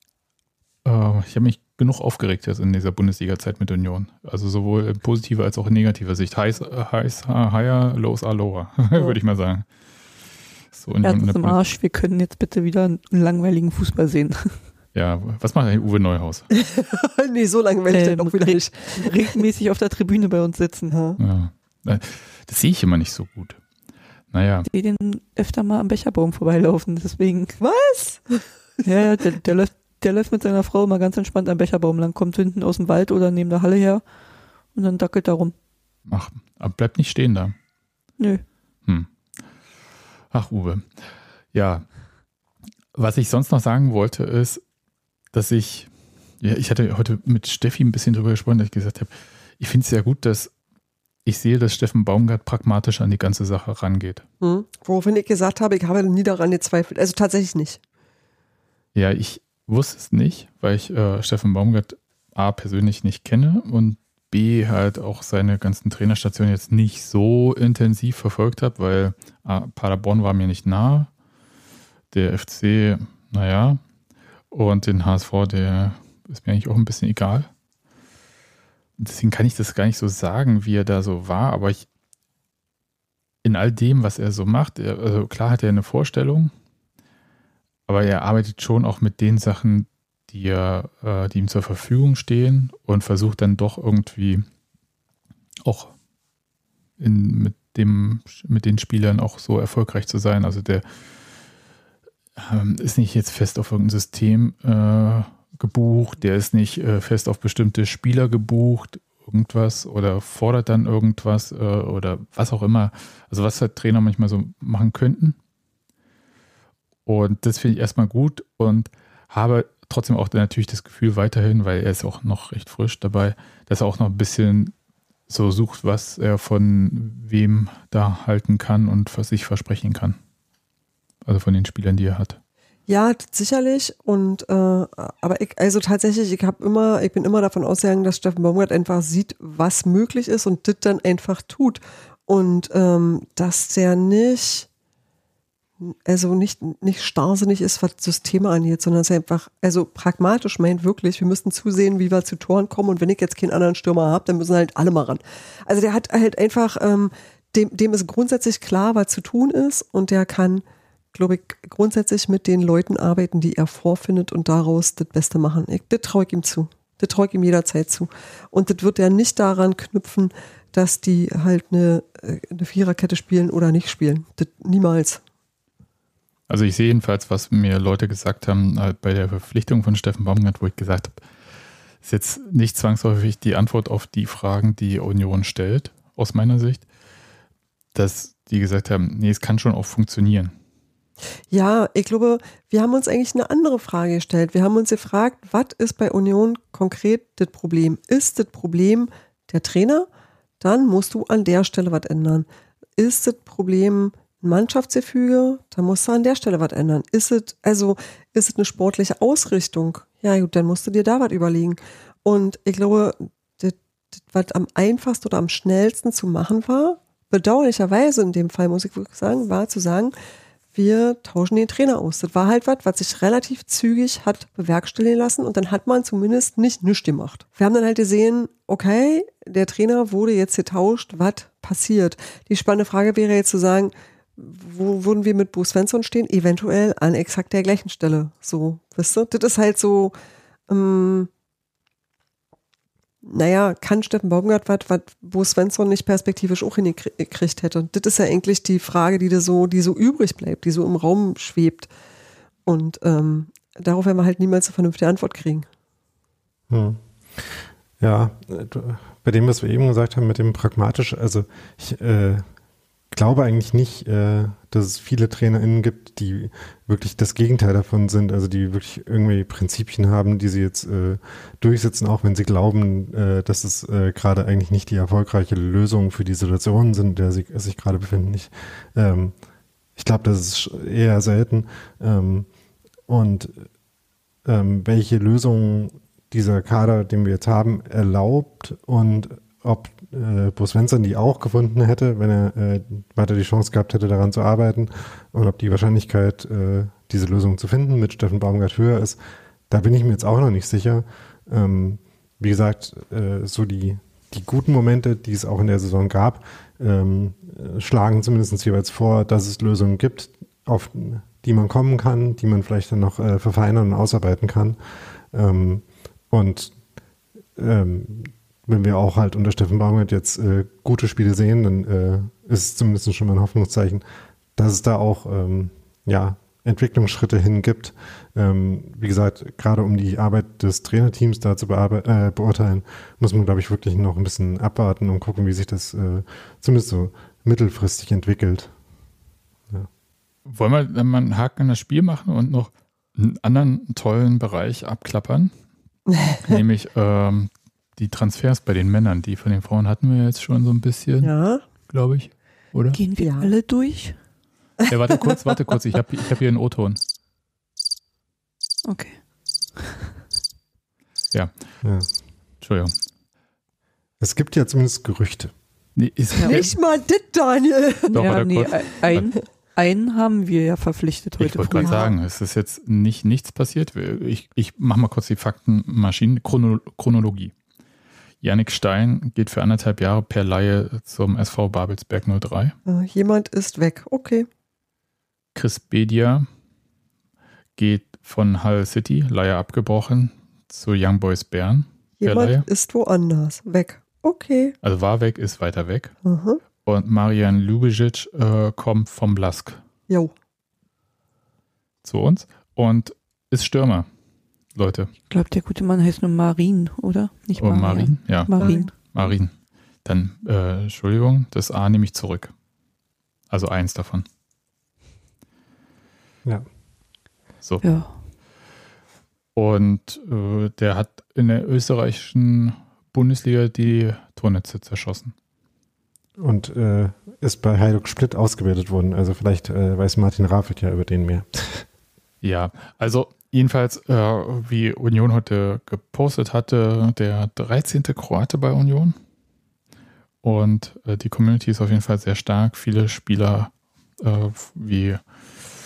äh, ich habe mich genug aufgeregt jetzt in dieser Bundesliga-Zeit mit Union. Also sowohl in positiver als auch in negativer Sicht. Heiß, heiß, higher, lows are lower, ja. würde ich mal sagen. So, Herz im Arsch, wir können jetzt bitte wieder einen langweiligen Fußball sehen. Ja, was macht eigentlich Uwe Neuhaus? Nee, so langweilig ähm, dann auch wieder nicht. Regelmäßig auf der Tribüne bei uns sitzen. Ja. Das sehe ich immer nicht so gut. Naja. Ich sehe den öfter mal am Becherbaum vorbeilaufen, deswegen. Was? Ja, der, der, läuft, der läuft mit seiner Frau mal ganz entspannt am Becherbaum lang, kommt hinten aus dem Wald oder neben der Halle her und dann dackelt er rum. Ach, aber bleibt nicht stehen da. Nö. Hm. Ach, Uwe. Ja. Was ich sonst noch sagen wollte, ist, dass ich, ja, ich hatte heute mit Steffi ein bisschen drüber gesprochen, dass ich gesagt habe, ich finde es sehr gut, dass ich sehe, dass Steffen Baumgart pragmatisch an die ganze Sache rangeht. Hm. Woraufhin ich gesagt habe, ich habe nie daran gezweifelt. Also tatsächlich nicht. Ja, ich wusste es nicht, weil ich äh, Steffen Baumgart A persönlich nicht kenne und B halt auch seine ganzen Trainerstationen jetzt nicht so intensiv verfolgt habe, weil A, Paderborn war mir nicht nah, der F C, naja, und den H S V, der ist mir eigentlich auch ein bisschen egal. Deswegen kann ich das gar nicht so sagen, wie er da so war, aber ich in all dem, was er so macht, er, also klar hat er eine Vorstellung, aber er arbeitet schon auch mit den Sachen, die, er, äh, die ihm zur Verfügung stehen und versucht dann doch irgendwie auch in, mit, dem, mit den Spielern auch so erfolgreich zu sein. Also der ähm, ist nicht jetzt fest auf irgendein System äh, gebucht, der ist nicht äh, fest auf bestimmte Spieler gebucht, irgendwas oder fordert dann irgendwas äh, oder was auch immer. Also was halt Trainer manchmal so machen könnten. Und das finde ich erstmal gut und habe trotzdem auch natürlich das Gefühl weiterhin, weil er ist auch noch recht frisch dabei, dass er auch noch ein bisschen so sucht, was er von wem da halten kann und was sich versprechen kann. Also von den Spielern, die er hat. Ja, sicherlich. Und äh, aber ich, also tatsächlich, ich habe immer, ich bin immer davon ausgegangen, dass Steffen Baumgart einfach sieht, was möglich ist und das dann einfach tut. Und ähm, dass der nicht also nicht, nicht starrsinnig ist, was Systeme angeht, sondern dass er einfach, also pragmatisch meint wirklich, wir müssten zusehen, wie wir zu Toren kommen und wenn ich jetzt keinen anderen Stürmer habe, dann müssen halt alle mal ran. Also der hat halt einfach, ähm, dem, dem ist grundsätzlich klar, was zu tun ist und der kann, glaube ich, grundsätzlich mit den Leuten arbeiten, die er vorfindet und daraus das Beste machen. Ich, das traue ich ihm zu. Das traue ich ihm jederzeit zu. Und das wird er nicht daran knüpfen, dass die halt eine, eine Viererkette spielen oder nicht spielen. Das niemals. Also ich sehe jedenfalls, was mir Leute gesagt haben halt bei der Verpflichtung von Steffen Baumgart, wo ich gesagt habe, ist jetzt nicht zwangsläufig die Antwort auf die Fragen, die Union stellt, aus meiner Sicht, dass die gesagt haben, nee, es kann schon auch funktionieren. Ja, ich glaube, wir haben uns eigentlich eine andere Frage gestellt. Wir haben uns gefragt, was ist bei Union konkret das Problem? Ist das Problem der Trainer? Dann musst du an der Stelle was ändern. Ist das Problem ein Mannschaftsgefüge? Dann musst du an der Stelle was ändern. Ist es, also, ist es eine sportliche Ausrichtung? Ja gut, dann musst du dir da was überlegen. Und ich glaube, das, das, was am einfachsten oder am schnellsten zu machen war, bedauerlicherweise in dem Fall, muss ich wirklich sagen, war zu sagen, wir tauschen den Trainer aus. Das war halt was, was sich relativ zügig hat bewerkstelligen lassen und dann hat man zumindest nicht nichts gemacht. Wir haben dann halt gesehen, okay, der Trainer wurde jetzt getauscht, was passiert? Die spannende Frage wäre jetzt zu sagen, wo würden wir mit Bo Svensson stehen? Eventuell an exakt der gleichen Stelle. So, wisst ihr? Das ist halt so, ähm, naja, kann Steffen Baumgart was, was Bo Svensson nicht perspektivisch auch hingekriegt hätte? Das ist ja eigentlich die Frage, die da so, die so übrig bleibt, die so im Raum schwebt. Und ähm, darauf werden wir halt niemals eine vernünftige Antwort kriegen. Hm. Ja, bei dem, was wir eben gesagt haben, mit dem pragmatisch, also ich äh, glaube eigentlich nicht, äh, dass es viele TrainerInnen gibt, die wirklich das Gegenteil davon sind, also die wirklich irgendwie Prinzipien haben, die sie jetzt äh, durchsetzen, auch wenn sie glauben, äh, dass es äh, gerade eigentlich nicht die erfolgreiche Lösung für die Situation sind, in der sie sich gerade befinden. Ich, ähm, ich glaube, das ist eher selten. Ähm, und ähm, welche Lösung dieser Kader, den wir jetzt haben, erlaubt und ob äh, Bo Svensson die auch gefunden hätte, wenn er äh, weiter die Chance gehabt hätte, daran zu arbeiten und ob die Wahrscheinlichkeit, äh, diese Lösung zu finden mit Steffen Baumgart höher ist, da bin ich mir jetzt auch noch nicht sicher. Ähm, wie gesagt, äh, so die, die guten Momente, die es auch in der Saison gab, ähm, schlagen zumindest jeweils vor, dass es Lösungen gibt, auf die man kommen kann, die man vielleicht dann noch äh, verfeinern und ausarbeiten kann. Ähm, und ähm, wenn wir auch halt unter Steffen Baumgart jetzt äh, gute Spiele sehen, dann äh, ist es zumindest schon mal ein Hoffnungszeichen, dass es da auch ähm, ja, Entwicklungsschritte hin gibt. Ähm, wie gesagt, gerade um die Arbeit des Trainerteams da zu bearbe- äh, beurteilen, muss man, glaube ich, wirklich noch ein bisschen abwarten und gucken, wie sich das äh, zumindest so mittelfristig entwickelt. Ja. Wollen wir dann mal einen Haken an das Spiel machen und noch einen anderen tollen Bereich abklappern? Nämlich ähm, die Transfers bei den Männern. Die von den Frauen hatten wir jetzt schon so ein bisschen, ja, glaube ich, oder? Gehen wir Ja. alle durch? Ja, warte kurz, warte kurz. Ich habe ich hab hier einen O-Ton. Okay. Ja, Ja. Entschuldigung. Es gibt ja zumindest Gerüchte. Nee, ist Ja. Nicht mal das, Daniel. Doch, ja, warte nee, kurz. ein, einen haben wir ja verpflichtet Ich heute wollte früh. gerade sagen, es ist jetzt nicht nichts passiert. Ich, ich mache mal kurz die Faktenmaschinen. Chrono, Chronologie. Yannick Stein geht für anderthalb Jahre per Laie zum S V Babelsberg null drei. Äh, Jemand ist weg. Okay. Chris Bedia geht von Hull City, Laie abgebrochen, zu Young Boys Bern. Per Laie. Jemand ist woanders. Weg. Okay. Also war weg, ist weiter weg. Aha. Und Marian Ljubicic äh, kommt vom Lask Jo. zu uns und ist Stürmer, Leute. Ich glaube, der gute Mann heißt nur Marin, oder? Nicht Oh, Marian. Marin? Ja, Marin. Marin. Dann, äh, Entschuldigung, das A nehme ich zurück. Also eins davon. Ja. So. Ja. Und äh, der hat in der österreichischen Bundesliga die Tornetze zerschossen. Und äh, ist bei Hajduk Split ausgebildet worden. Also vielleicht äh, weiß Martin Rafelt ja über den mehr. Ja, also jedenfalls, äh, wie Union heute gepostet hatte, der dreizehnte Kroate bei Union. Und äh, die Community ist auf jeden Fall sehr stark. Viele Spieler äh, wie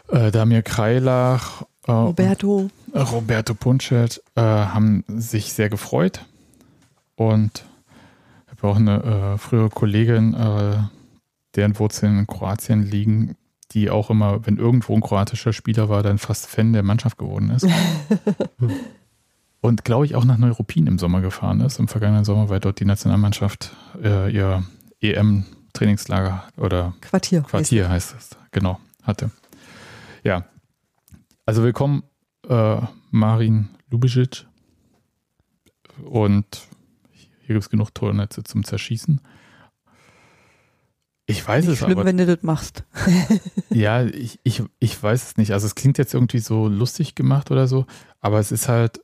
äh, Damir Kreilach, äh, Roberto. äh, Roberto Punchet äh, haben sich sehr gefreut. Und ich habe auch eine äh, frühere Kollegin, äh, deren Wurzeln in Kroatien liegen, die auch immer, wenn irgendwo ein kroatischer Spieler war, dann fast Fan der Mannschaft geworden ist. Und glaube ich auch nach Neuruppin im Sommer gefahren ist, im vergangenen Sommer, weil dort die Nationalmannschaft äh, ihr E M-Trainingslager oder Quartier. Quartier heißt es, genau, hatte. Ja, also willkommen äh, Marin Lubicic, und hier gibt es genug Tornetze zum Zerschießen. Ich weiß Nicht es schlimm, aber. wenn du das machst. Ja, ich, ich, ich weiß es nicht. Also es klingt jetzt irgendwie so lustig gemacht oder so, aber es ist halt,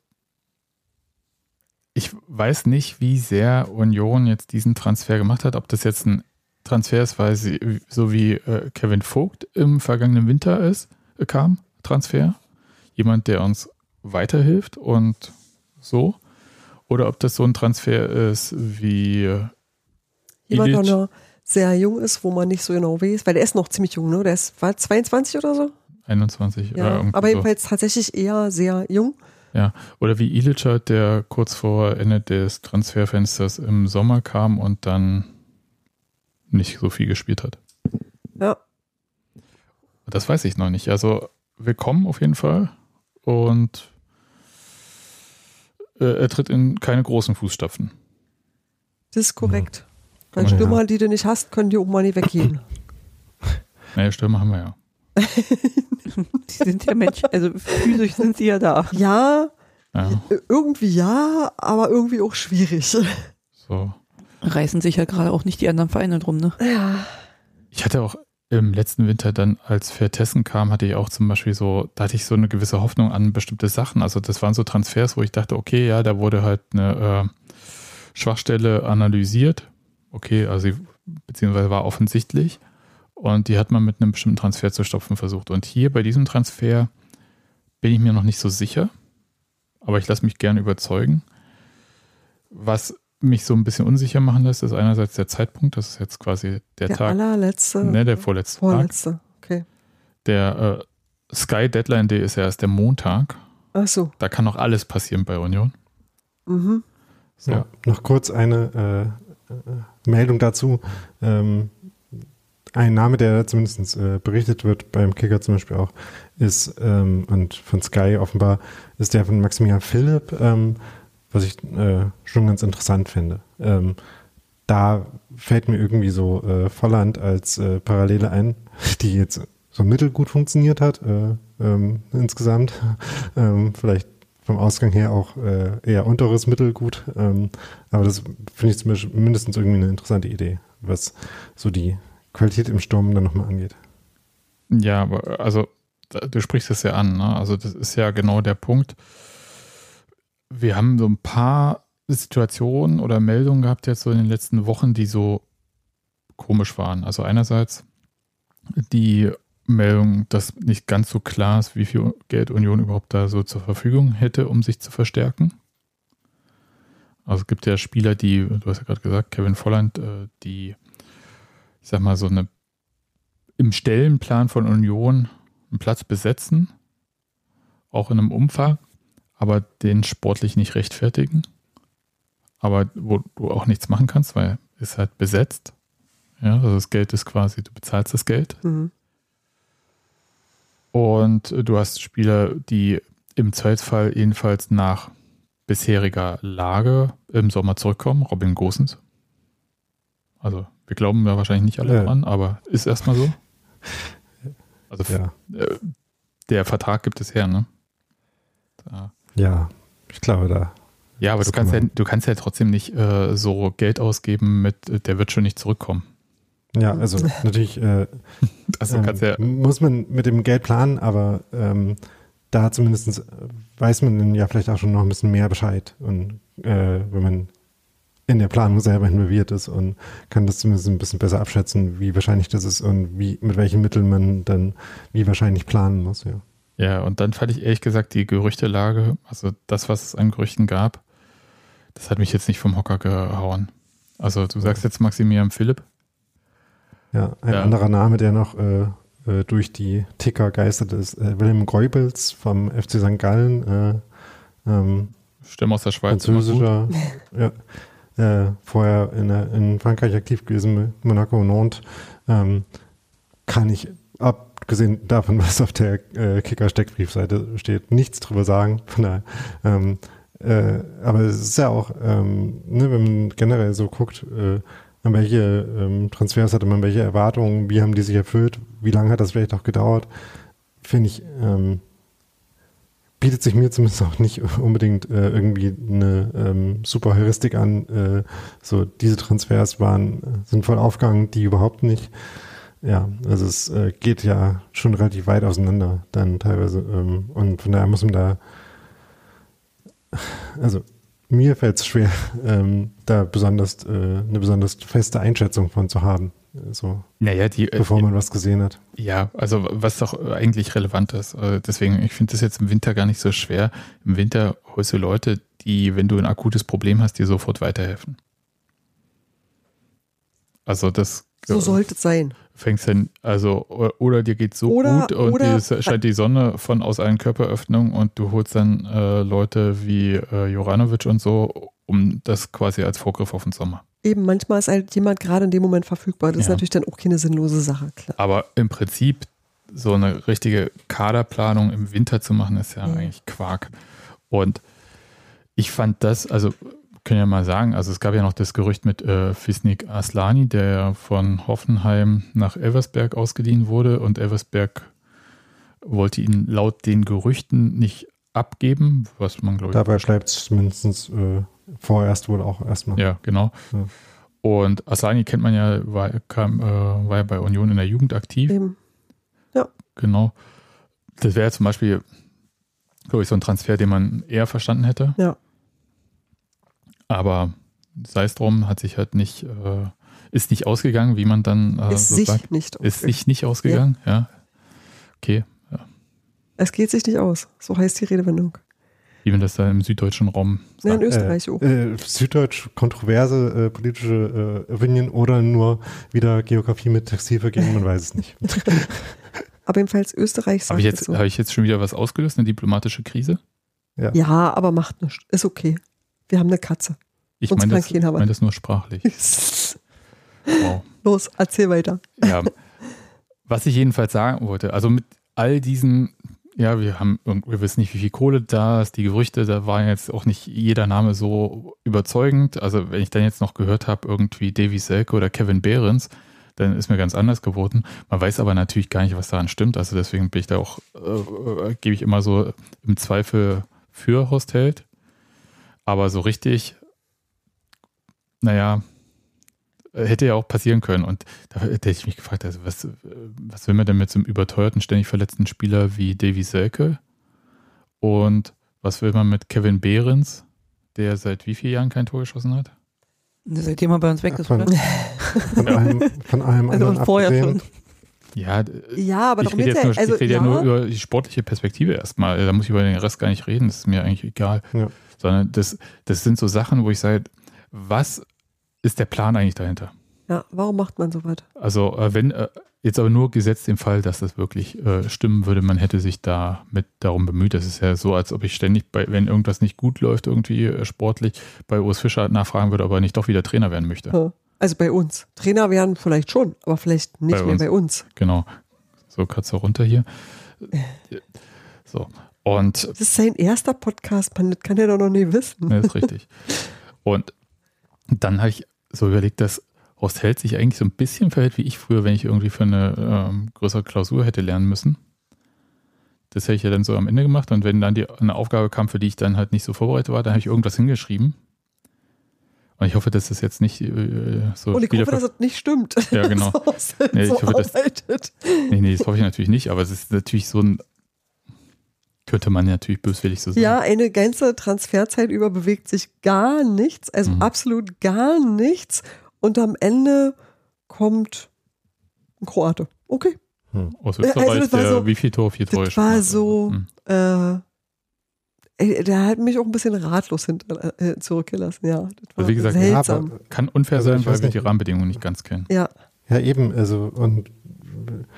ich weiß nicht, wie sehr Union jetzt diesen Transfer gemacht hat, ob das jetzt ein Transfer ist, weil sie so wie äh, Kevin Vogt im vergangenen Winter ist, äh, kam, Transfer. Jemand, der uns weiterhilft und so. Oder ob das so ein Transfer ist wie äh, Jemand, der Ilic. noch sehr jung ist, wo man nicht so genau weiß, weil der ist noch ziemlich jung, ne? Der ist war zweiundzwanzig oder so. einundzwanzig. Ja, oder irgendwie aber so. jedenfalls tatsächlich eher sehr jung. Ja, oder wie Ilic, der kurz vor Ende des Transferfensters im Sommer kam und dann nicht so viel gespielt hat. Ja. Das weiß ich noch nicht. Also willkommen auf jeden Fall, und äh, er tritt in keine großen Fußstapfen. Das ist korrekt. Weil Ja. Stürmer, die du nicht hast, können die auch mal nicht weggehen. Naja, Stürmer haben wir ja. Die sind ja Mensch, also physisch sind sie ja da. Ja, ja irgendwie ja, aber irgendwie auch schwierig. so. Reißen sich ja gerade auch nicht die anderen Vereine drum, ne? Ja. Ich hatte auch im letzten Winter dann, als Vertessen kam, hatte ich auch zum Beispiel so, da hatte ich so eine gewisse Hoffnung an bestimmte Sachen. Also das waren so Transfers, wo ich dachte, okay, ja, da wurde halt eine äh, Schwachstelle analysiert. Okay, also sie, beziehungsweise war offensichtlich. Und die hat man mit einem bestimmten Transfer zu stopfen versucht. Und hier bei diesem Transfer bin ich mir noch nicht so sicher. Aber ich lasse mich gerne überzeugen. Was mich so ein bisschen unsicher machen lässt, ist einerseits der Zeitpunkt. Das ist jetzt quasi der, Der Tag. allerletzte. Ne, der vorletzte, Vorletzte. Tag. Okay. Der äh, Sky Deadline Day ist ja erst der Montag. Ach so. Da kann noch alles passieren bei Union. Mhm. So. Ja, noch kurz eine äh, äh, Meldung dazu. Ähm, ein Name, der zumindest äh, berichtet wird, beim Kicker zum Beispiel auch, ist, ähm, und von Sky offenbar, ist der von Maximilian Philipp, ähm, was ich äh, schon ganz interessant finde. Ähm, da fällt mir irgendwie so äh, Volland als äh, Parallele ein, die jetzt so mittelgut funktioniert hat, äh, ähm, insgesamt. Ähm, vielleicht vom Ausgang her auch äh, eher unteres Mittelgut. Ähm, aber das finde ich zum Beispiel mindestens irgendwie eine interessante Idee, was so die Qualität im Sturm dann nochmal angeht. Ja, aber also du sprichst es ja an, ne? Also das ist ja genau der Punkt. Wir haben so ein paar Situationen oder Meldungen gehabt jetzt so in den letzten Wochen, die so komisch waren. Also einerseits die Meldung, dass nicht ganz so klar ist, wie viel Geld Union überhaupt da so zur Verfügung hätte, um sich zu verstärken. Also es gibt ja Spieler, die, du hast ja gerade gesagt, Kevin Volland, die, ich sag mal, so eine im Stellenplan von Union einen Platz besetzen, auch in einem Umfang, aber den sportlich nicht rechtfertigen, aber wo du auch nichts machen kannst, weil es halt besetzt. Ja, also das Geld ist quasi, du bezahlst das Geld. Mhm. Und du hast Spieler, die im Zweifelsfall jedenfalls nach bisheriger Lage im Sommer zurückkommen. Robin Gosens. Also wir glauben da wahrscheinlich nicht alle Ja. dran, aber ist erstmal so. Also Ja, äh, der Vertrag gibt es her, ne? Da. ja ich glaube da. Ja, aber Das du kannst ja, kann man- du kannst ja trotzdem nicht äh, so Geld ausgeben mit, äh, der wird schon nicht zurückkommen. Ja, also natürlich äh, Also ähm, kannst ja, muss man mit dem Geld planen, aber ähm, da zumindest weiß man dann ja vielleicht auch schon noch ein bisschen mehr Bescheid. Und äh, wenn man in der Planung selber involviert ist und kann das zumindest ein bisschen besser abschätzen, wie wahrscheinlich das ist und wie mit welchen Mitteln man dann wie wahrscheinlich planen muss, ja. ja, und dann fand ich ehrlich gesagt die Gerüchtelage, also das, was es an Gerüchten gab, das hat mich jetzt nicht vom Hocker gehauen. Also du sagst jetzt Maximilian Philipp. Ja, ein Ja. anderer Name, der noch äh, äh, durch die Ticker geistert, ist äh, Willem Goibels vom F C Sankt Gallen, äh, ähm, Stimme aus der Schweiz. französischer, ja, äh, vorher in, in Frankreich aktiv gewesen, mit Monaco und Nantes, ähm, kann ich, abgesehen davon, was auf der äh, Kicker-Steckbriefseite steht, nichts drüber sagen. Von daher, ähm, äh, aber es ist ja auch, ähm, ne, wenn man generell so guckt, äh, an welche ähm, Transfers hatte man, welche Erwartungen, wie haben die sich erfüllt, wie lange hat das vielleicht auch gedauert, finde ich, ähm, bietet sich mir zumindest auch nicht unbedingt äh, irgendwie eine ähm, super Heuristik an. Äh, so, diese Transfers waren, sind voll aufgegangen, die überhaupt nicht. Ja, also es äh, geht ja schon relativ weit auseinander dann teilweise. Ähm, und von daher muss man da, also mir fällt es schwer, ähm, da besonders äh, eine besonders feste Einschätzung von zu haben. So, naja, die, bevor man was gesehen hat. Ja, also was doch eigentlich relevant ist. Deswegen, ich finde das jetzt im Winter gar nicht so schwer. Im Winter holst du Leute, die, wenn du ein akutes Problem hast, dir sofort weiterhelfen. Also das So sollte es sein. Fängst dann, also, oder dir geht so Oder- gut und oder- dir scheint die Sonne von aus allen Körperöffnungen und du holst dann äh, Leute wie äh, Juranovic und so, um das quasi als Vorgriff auf den Sommer. Eben, manchmal ist halt jemand gerade in dem Moment verfügbar. Das ist Ja. natürlich dann auch keine sinnlose Sache, klar. Aber im Prinzip so eine richtige Kaderplanung im Winter zu machen, ist ja Mhm. eigentlich Quark. Und ich fand das, also können ja mal sagen, also es gab ja noch das Gerücht mit äh, Fisnik Aslani, der von Hoffenheim nach Elversberg ausgeliehen wurde und Elversberg wollte ihn laut den Gerüchten nicht abgeben, was man glaube ich... Dabei bleibt es mindestens äh, vorerst wohl auch erstmal. Ja, genau. Ja. Und Aslani kennt man ja, war, kam, äh, war ja bei Union in der Jugend aktiv. Eben. Genau. Das wäre zum Beispiel, glaube ich, so ein Transfer, den man eher verstanden hätte. Ja. Aber sei es drum, hat sich halt nicht, äh, ist nicht ausgegangen, wie man dann äh, Ist so sich sagt. nicht Ist ausgegangen. sich nicht ausgegangen, ja. Okay. Es geht sich nicht aus. So heißt die Redewendung. Wie man das da im süddeutschen Raum Ja, in sagt. Österreich auch. Äh, Süddeutsch kontroverse äh, politische äh, Opinion oder nur wieder Geografie mit Textilvergehen, man weiß es nicht. Aber jedenfalls Österreich sagt Habe ich, es jetzt, so. habe ich jetzt schon wieder was ausgelöst, eine diplomatische Krise? Ja. Ja, aber macht nichts. Ist okay. Wir haben eine Katze. Ich Uns meine kann das, keiner ich mein das nur sprachlich. Wow. Los, erzähl weiter. Ja. Was ich jedenfalls sagen wollte, also mit all diesen, ja, wir haben, wir wissen nicht, wie viel Kohle da ist, die Gerüchte, da war jetzt auch nicht jeder Name so überzeugend. Also wenn ich dann jetzt noch gehört habe, irgendwie Davy Selke oder Kevin Behrens, dann ist mir ganz anders geworden. Man weiß aber natürlich gar nicht, was daran stimmt. Also deswegen bin ich da auch, äh, gebe ich immer so im Zweifel für Horst Held. Aber so richtig, naja, hätte ja auch passieren können. Und da hätte ich mich gefragt, also was, was will man denn mit so einem überteuerten, ständig verletzten Spieler wie Davy Selke? Und was will man mit Kevin Behrens, der seit wie vielen Jahren kein Tor geschossen hat? Seitdem er bei uns weg ist, Von, oder? von allem, von allem Also anderen und vorher abgesehen. schon. Ja, Ja, aber ich darum rede geht's jetzt, ja. nur, Also, ich rede ja. ja, nur über die sportliche Perspektive erstmal. Da muss ich über den Rest gar nicht reden, das ist mir eigentlich egal. Ja. Sondern das, das sind so Sachen, wo ich sage, was ist der Plan eigentlich dahinter? ja, warum macht man so was? Also äh, wenn, äh, jetzt aber nur gesetzt im Fall, dass das wirklich äh, stimmen würde, man hätte sich da mit darum bemüht. Das ist ja so, als ob ich ständig, bei, wenn irgendwas nicht gut läuft, irgendwie äh, sportlich, bei Urs Fischer nachfragen würde, ob er nicht doch wieder Trainer werden möchte. Ja. Also bei uns. Trainer werden vielleicht schon, aber vielleicht nicht Bei mehr uns. bei uns. Genau. So, Katze runter hier. So. Und Das ist sein erster Podcast, man, das kann er doch noch nie wissen. ne, das ist richtig. Und dann habe ich so überlegt, dass Horst Held sich eigentlich so ein bisschen verhält wie ich früher, wenn ich irgendwie für eine ähm, größere Klausur hätte lernen müssen. Das hätte ich ja dann so am Ende gemacht. Und wenn dann die, eine Aufgabe kam, für die ich dann halt nicht so vorbereitet war, dann habe ich irgendwas hingeschrieben. Und ich hoffe, dass das jetzt nicht äh, so Und ich wieder hoffe, dass es nicht stimmt. Ja, genau. so Nee, ich so hoffe, dass- arbeitet. Nee, nee, das hoffe ich natürlich nicht, aber es ist natürlich so ein, könnte man natürlich böswillig so sagen. Ja, eine ganze Transferzeit über bewegt sich gar nichts, also Mhm. absolut gar nichts. Und am Ende kommt ein Kroate. Okay. Aus Äh, also Österreich, das war der so- wie viel Tor, vier Tore Das war geschossen hat. so, Hm. äh, ey, der hat mich auch ein bisschen ratlos hinter, äh, zurückgelassen, ja. Das war Also wie gesagt, Ja, seltsam. aber, Kann unfair Also sein, ich weil weiß wir nicht. die Rahmenbedingungen nicht ganz kennen. Ja, ja, eben, also und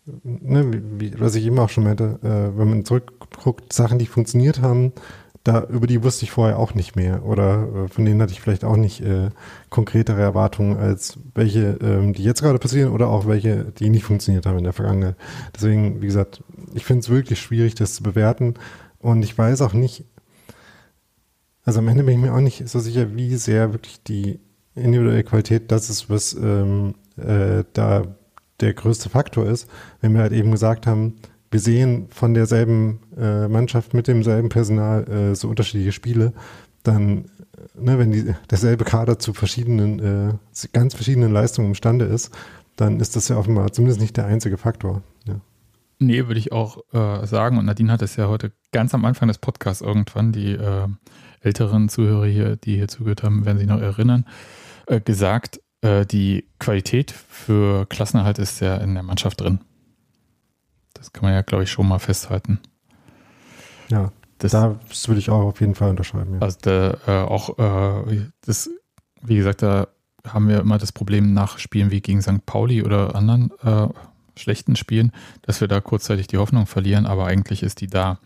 ne, wie, was ich eben auch schon meinte, äh, wenn man zurückguckt, Sachen, die funktioniert haben, da über die wusste ich vorher auch nicht mehr oder äh, von denen hatte ich vielleicht auch nicht äh, konkretere Erwartungen als welche, ähm, die jetzt gerade passieren oder auch welche, die nicht funktioniert haben in der Vergangenheit. Deswegen, wie gesagt, ich finde es wirklich schwierig, das zu bewerten und ich weiß auch nicht, also am Ende bin ich mir auch nicht so sicher, wie sehr wirklich die individuelle Qualität das ist, was ähm, äh, da der größte Faktor ist, wenn wir halt eben gesagt haben, wir sehen von derselben äh, Mannschaft mit demselben Personal äh, so unterschiedliche Spiele, dann, ne, wenn die, derselbe Kader zu verschiedenen, äh, ganz verschiedenen Leistungen imstande ist, dann ist das ja offenbar zumindest nicht der einzige Faktor. Ja. Nee, würde ich auch äh, sagen. Und Nadine hat es ja heute ganz am Anfang des Podcasts irgendwann, die äh, älteren Zuhörer hier, die hier zugehört haben, werden sich noch erinnern, äh, gesagt, äh, die Qualität für Klassenerhalt ist ja in der Mannschaft drin. Das kann man ja, glaube ich, schon mal festhalten. Ja, das, das würde ich auch auf jeden Fall unterschreiben. Ja. Also da, äh, auch, äh, das, wie gesagt, da haben wir immer das Problem nach Spielen wie gegen Sankt Pauli oder anderen äh, schlechten Spielen, dass wir da kurzzeitig die Hoffnung verlieren, aber eigentlich ist die da.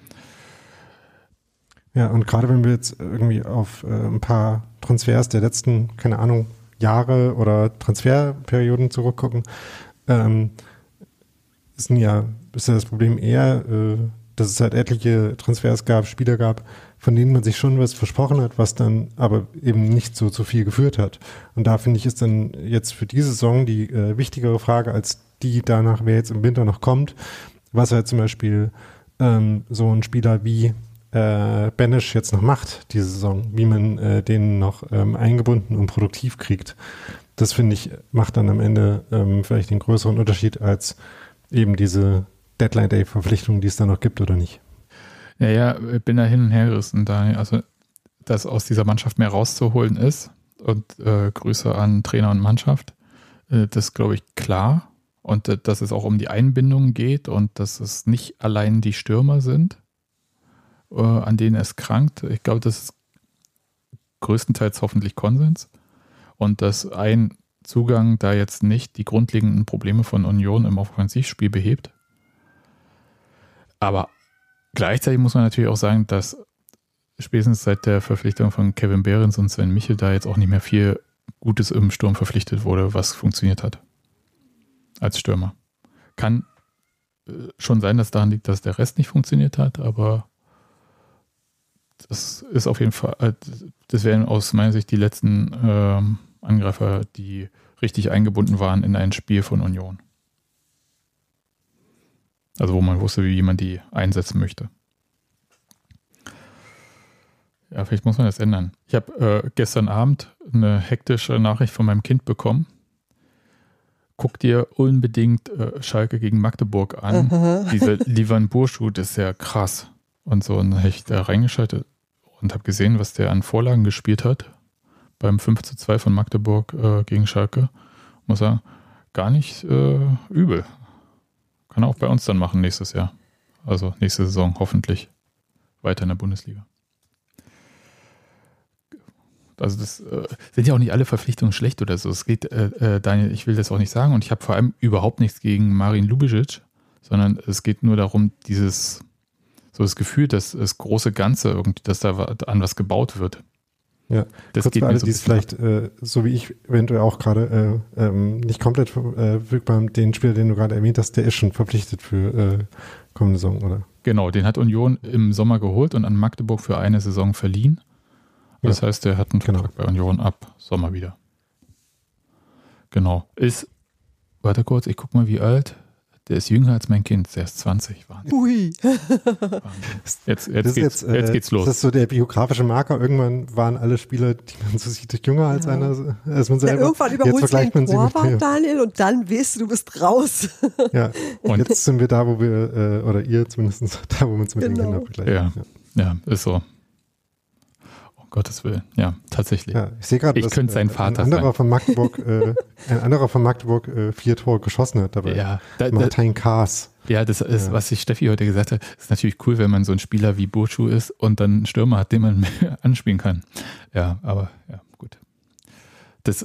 Ja, und gerade wenn wir jetzt irgendwie auf äh, ein paar Transfers der letzten, keine Ahnung, Jahre oder Transferperioden zurückgucken, ähm, ist ja, ist ja das Problem eher, äh, dass es halt etliche Transfers gab, Spieler gab, von denen man sich schon was versprochen hat, was dann aber eben nicht so zu viel geführt hat. Und da finde ich, ist dann jetzt für diese Saison die äh, wichtigere Frage als die danach, wer jetzt im Winter noch kommt, was halt zum Beispiel ähm, so ein Spieler wie äh, Benesch jetzt noch macht, diese Saison, wie man äh, den noch ähm, eingebunden und produktiv kriegt. Das finde ich, macht dann am Ende ähm, vielleicht den größeren Unterschied als eben diese Deadline-Day-Verpflichtung, die es da noch gibt oder nicht. Ja, ja, ich bin da hin und her gerissen, Daniel. Also, dass aus dieser Mannschaft mehr rauszuholen ist und äh, Grüße an Trainer und Mannschaft, äh, das ist, glaube ich, klar. Und äh, dass es auch um die Einbindung geht und dass es nicht allein die Stürmer sind, äh, an denen es krankt. Ich glaube, das ist größtenteils hoffentlich Konsens. Und dass ein Zugang da jetzt nicht die grundlegenden Probleme von Union im Offensivspiel behebt. Aber gleichzeitig muss man natürlich auch sagen, dass spätestens seit der Verpflichtung von Kevin Behrens und Sven Michel da jetzt auch nicht mehr viel Gutes im Sturm verpflichtet wurde, was funktioniert hat als Stürmer. Kann schon sein, dass daran liegt, dass der Rest nicht funktioniert hat, aber das ist auf jeden Fall, das wären aus meiner Sicht die letzten ähm, Angreifer, die richtig eingebunden waren in ein Spiel von Union. Also wo man wusste, wie man die einsetzen möchte. Ja, vielleicht muss man das ändern. Ich habe äh, gestern Abend eine hektische Nachricht von meinem Kind bekommen. Guck dir unbedingt äh, Schalke gegen Magdeburg an. Aha. Dieser Livan Buršu, das ist ja krass. Und so, und dann habe ich da reingeschaltet und habe gesehen, was der an Vorlagen gespielt hat. Beim fünf zu zwei von Magdeburg äh, gegen Schalke. Muss sagen, gar nicht äh, übel. Kann er auch bei uns dann machen nächstes Jahr. Also nächste Saison hoffentlich weiter in der Bundesliga. Also das äh, sind ja auch nicht alle Verpflichtungen schlecht oder so. Es geht, äh, äh, Daniel, ich will das auch nicht sagen und ich habe vor allem überhaupt nichts gegen Marin Lubicic, sondern es geht nur darum, dieses so das Gefühl, dass das große Ganze irgendwie, dass da an was gebaut wird. Ja, das kurz geht für alle, so die es vielleicht, äh, so wie ich eventuell auch gerade, äh, ähm, nicht komplett äh, verfügbar, den Spieler, den du gerade erwähnt hast, der ist schon verpflichtet für äh, kommende Saison, oder? Genau, den hat Union im Sommer geholt und an Magdeburg für eine Saison verliehen. Das ja. heißt, der hat einen Vertrag genau. bei Union ab Sommer wieder. Genau. Ist, warte kurz, ich guck mal, wie alt. Der ist jünger als mein Kind, der ist zwanzig. Wahnsinn. Ui. Wahnsinn. Jetzt, jetzt, geht's, jetzt, äh, jetzt geht's los. Das ist so der biografische Marker. Irgendwann waren alle Spieler, die man so sieht, jünger als ja. einer, als man selber. Ja, irgendwann überholst du den Torwart, Daniel, und dann weißt du, du bist raus. Ja, und jetzt sind wir da, wo wir, äh, oder ihr zumindest, da, wo wir uns mit genau. den Kindern vergleichen. Ja. Ja. ja, ist so. Um Gottes Willen, ja, tatsächlich. Ja, ich sehe gerade, ich könnte sein äh, Vater ein anderer sein. Von Magdeburg, äh, ein anderer von Magdeburg äh, vier Tore geschossen hat dabei. Ja, da, Martin Kaas. Ja, das ist, ja. was sich Steffi heute gesagt hat, ist natürlich cool, wenn man so ein Spieler wie Burcu ist und dann einen Stürmer hat, den man anspielen kann. Ja, aber ja, gut. Das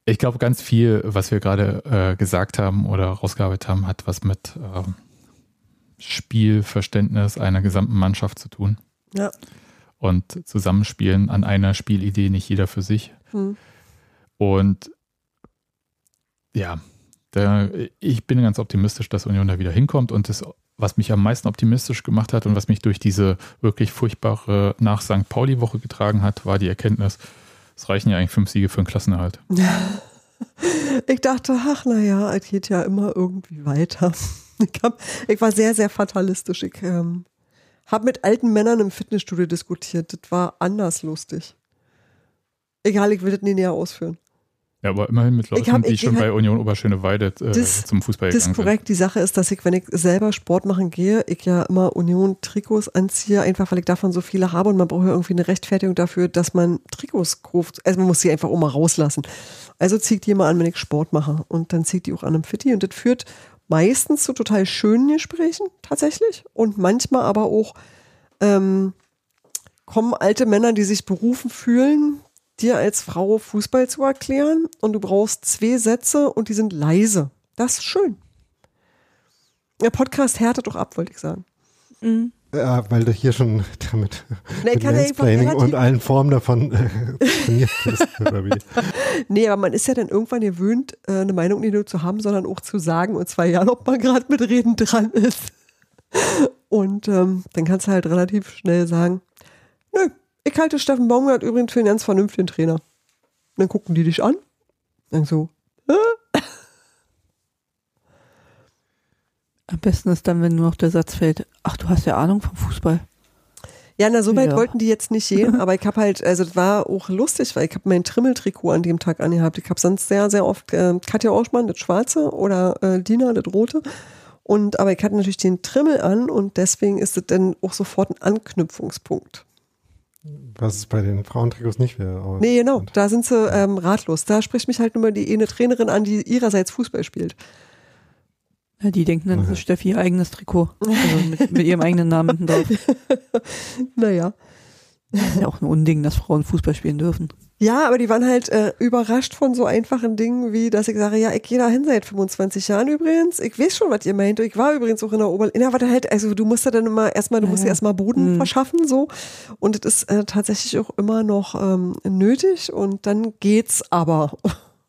Ich glaube, ganz viel, was wir gerade äh, gesagt haben oder rausgearbeitet haben, hat was mit äh, Spielverständnis einer gesamten Mannschaft zu tun. Ja. Und Zusammenspielen an einer Spielidee, nicht jeder für sich. Hm. Und ja, da, ich bin ganz optimistisch, dass Union da wieder hinkommt. Und das, was mich am meisten optimistisch gemacht hat und was mich durch diese wirklich furchtbare nach Sankt Pauli-Woche getragen hat, war die Erkenntnis, es reichen ja eigentlich fünf Siege für einen Klassenerhalt. Ich dachte, ach naja, es geht ja immer irgendwie weiter. Ich, hab, ich war sehr, sehr fatalistisch. Ich ähm, habe mit alten Männern im Fitnessstudio diskutiert. Das war anders lustig. Egal, ich will das nie näher ausführen. Ja, aber immerhin mit Leuten, hab, die ich, schon ich, bei Union Oberschöneweide äh, das, zum Fußball das gegangen ist korrekt. sind. Die Sache ist, dass ich, wenn ich selber Sport machen gehe, ich ja immer Union-Trikots anziehe, einfach weil ich davon so viele habe und man braucht ja irgendwie eine Rechtfertigung dafür, dass man Trikots kauft. Also man muss sie einfach auch mal rauslassen. Also ziehe ich die immer an, wenn ich Sport mache und dann ziehe ich die auch an einem Fitti und das führt meistens zu total schönen Gesprächen tatsächlich und manchmal aber auch ähm, kommen alte Männer, die sich berufen fühlen, dir als Frau Fußball zu erklären und du brauchst zwei Sätze und die sind leise. Das ist schön. Der Podcast härtet doch ab, wollte ich sagen. Mhm. Ja, weil du hier schon damit Nee, mit kann ja Mansplaining einfach und allen Formen davon äh, trainiert bist, oder wie? Nee, aber man ist ja dann irgendwann gewöhnt, äh, eine Meinung nicht nur zu haben, sondern auch zu sagen und zwar ja, ob man gerade mit Reden dran ist. Und ähm, dann kannst du halt relativ schnell sagen, nö, ich halte Steffen Baumgart übrigens für einen ganz vernünftigen Trainer. Und dann gucken die dich an. Dann so, äh? Am besten ist dann, wenn nur noch der Satz fällt, ach, du hast ja Ahnung vom Fußball. Ja, na, so weit Ja. wollten die jetzt nicht gehen, aber ich habe halt, also das war auch lustig, weil ich habe mein Trimmeltrikot an dem Tag angehabt. Ich habe sonst sehr, sehr oft äh, Katja Orschmann, das schwarze, oder äh, Dina, das rote. Und, aber ich hatte natürlich den Trimmel an und deswegen ist es dann auch sofort ein Anknüpfungspunkt. Was es bei den Frauentrikots nicht wäre. aber- Nee, genau, da sind sie ähm, ratlos. Da spricht mich halt nur mal die eine Trainerin an, die ihrerseits Fußball spielt. Ja, die denken dann, das ist Steffi ihr eigenes Trikot. Also mit, mit ihrem eigenen Namen hinten drauf. Naja. Das ist ja auch ein Unding, dass Frauen Fußball spielen dürfen. Ja, aber die waren halt äh, überrascht von so einfachen Dingen, wie dass ich sage, ja, ich gehe da hin seit fünfundzwanzig Jahren übrigens. Ich weiß schon, was ihr meint. Ich war übrigens auch in der Oberliga. Ja, aber halt, also du musst ja dann immer erstmal, du Ja, musst ja ja. erstmal Boden Mhm. verschaffen, so. Und es ist äh, tatsächlich auch immer noch ähm, nötig und dann geht's aber.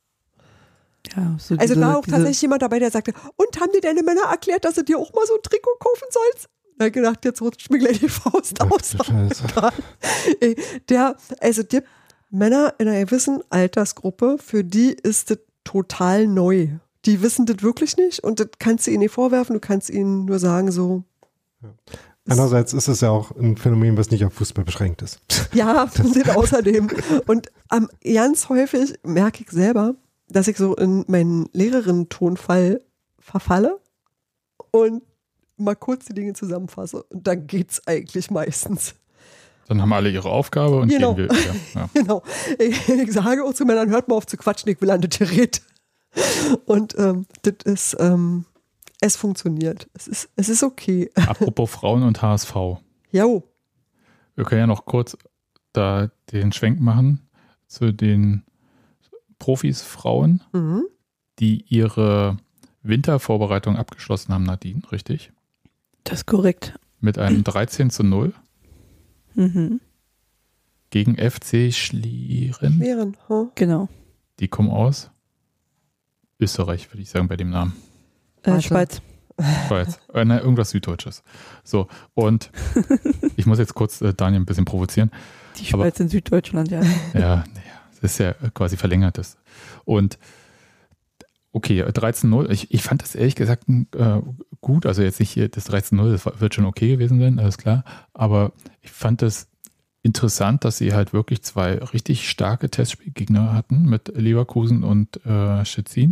Ja, so Also diese, da auch diese, tatsächlich jemand dabei, der sagte, und haben dir deine Männer erklärt, dass du dir auch mal so ein Trikot kaufen sollst? Da hab ich gedacht, jetzt rutscht mir gleich die Faust Ach, aus. du Scheiße. Ey, Der, also die Männer in einer gewissen Altersgruppe, für die ist das total neu. Die wissen das wirklich nicht und das kannst du ihnen nicht vorwerfen, du kannst ihnen nur sagen so. Andererseits ist es ja auch ein Phänomen, was nicht auf Fußball beschränkt ist. Ja, das außerdem. Und ähm, ganz häufig merke ich selber, dass ich so in meinen Lehrerinnen-Tonfall verfalle und mal kurz die Dinge zusammenfasse. Und dann geht's eigentlich meistens. Dann haben alle ihre Aufgabe und Genau. gehen wir wieder. Ja. Genau. Ich, ich sage auch zu Männern, hört mal auf zu quatschen, ich will an das Gerät. Und ähm, das ist, ähm, es funktioniert. Es ist, es ist okay. Apropos Frauen und H S V. Jo. Wir können ja noch kurz da den Schwenk machen zu den Profis Frauen, Mhm. die ihre Wintervorbereitung abgeschlossen haben, Nadine, richtig? das ist korrekt. Mit einem dreizehn zu null Mhm. gegen F C Schlieren. Wären, huh? Genau. Die kommen aus Österreich, würde ich sagen, bei dem Namen. Äh, Warte. Schweiz. Schweiz. Äh, ne, irgendwas Süddeutsches. So, und ich muss jetzt kurz äh, Daniel ein bisschen provozieren. Die Aber- Schweiz in Süddeutschland, ja. Ja, das ist ja quasi verlängertes. Und okay, dreizehn null, ich, ich fand das ehrlich gesagt äh, gut, also jetzt nicht hier das dreizehn null, das wird schon okay gewesen sein, alles klar, aber ich fand es interessant, dass sie halt wirklich zwei richtig starke Testspielgegner hatten mit Leverkusen und äh, Szczecin.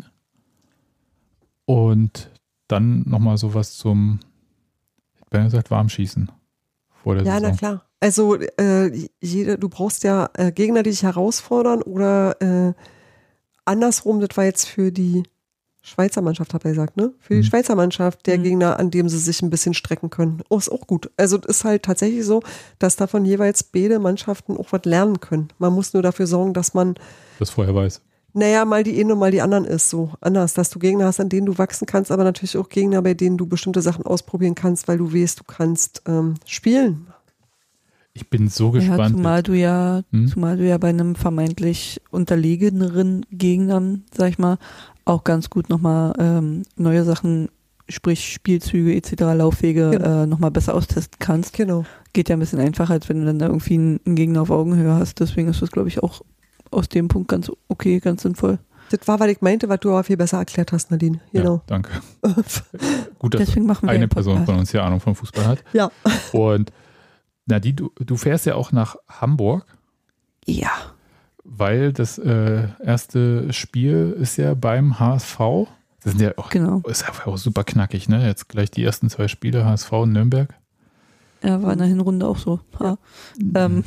Und dann nochmal sowas zum, ich hätte gesagt, Warmschießen vor der Ja, Saison. na klar. Also äh, jede, du brauchst ja äh, Gegner, die dich herausfordern oder äh, andersrum, das war jetzt für die Schweizer Mannschaft, hat er gesagt, ne? Für die Mhm. Schweizer Mannschaft der Mhm. Gegner, an dem sie sich ein bisschen strecken können. Oh, ist auch gut. Also es ist halt tatsächlich so, dass davon jeweils beide Mannschaften auch was lernen können. Man muss nur dafür sorgen, dass man Das vorher weiß. naja, mal die eine und mal die anderen ist so anders, dass du Gegner hast, an denen du wachsen kannst, aber natürlich auch Gegner, bei denen du bestimmte Sachen ausprobieren kannst, weil du weißt, du kannst ähm, spielen. Ich bin so gespannt. Ja, zumal du ja, hm? zumal du ja bei einem vermeintlich unterlegeneren Gegnern, sag ich mal, auch ganz gut nochmal ähm, neue Sachen, sprich Spielzüge et cetera, Laufwege Genau. äh, nochmal besser austesten kannst. Genau. Geht ja ein bisschen einfacher, als wenn du dann da irgendwie einen, einen Gegner auf Augenhöhe hast. Deswegen ist das, glaube ich, auch aus dem Punkt ganz okay, ganz sinnvoll. Das war, was ich meinte, was du aber viel besser erklärt hast, Nadine. Genau. Ja, danke. Gut, dass Deswegen machen wir eine den Person Podcast. von uns hier Ahnung vom Fußball hat. Ja. Und Nadine, du, du fährst ja auch nach Hamburg, Ja. weil das äh, erste Spiel ist ja beim H S V. Das sind ja auch, Genau. ist ja auch super knackig, ne? Jetzt gleich die ersten zwei Spiele, H S V und Nürnberg. Ja, war in der Hinrunde auch so. Ja. Ähm,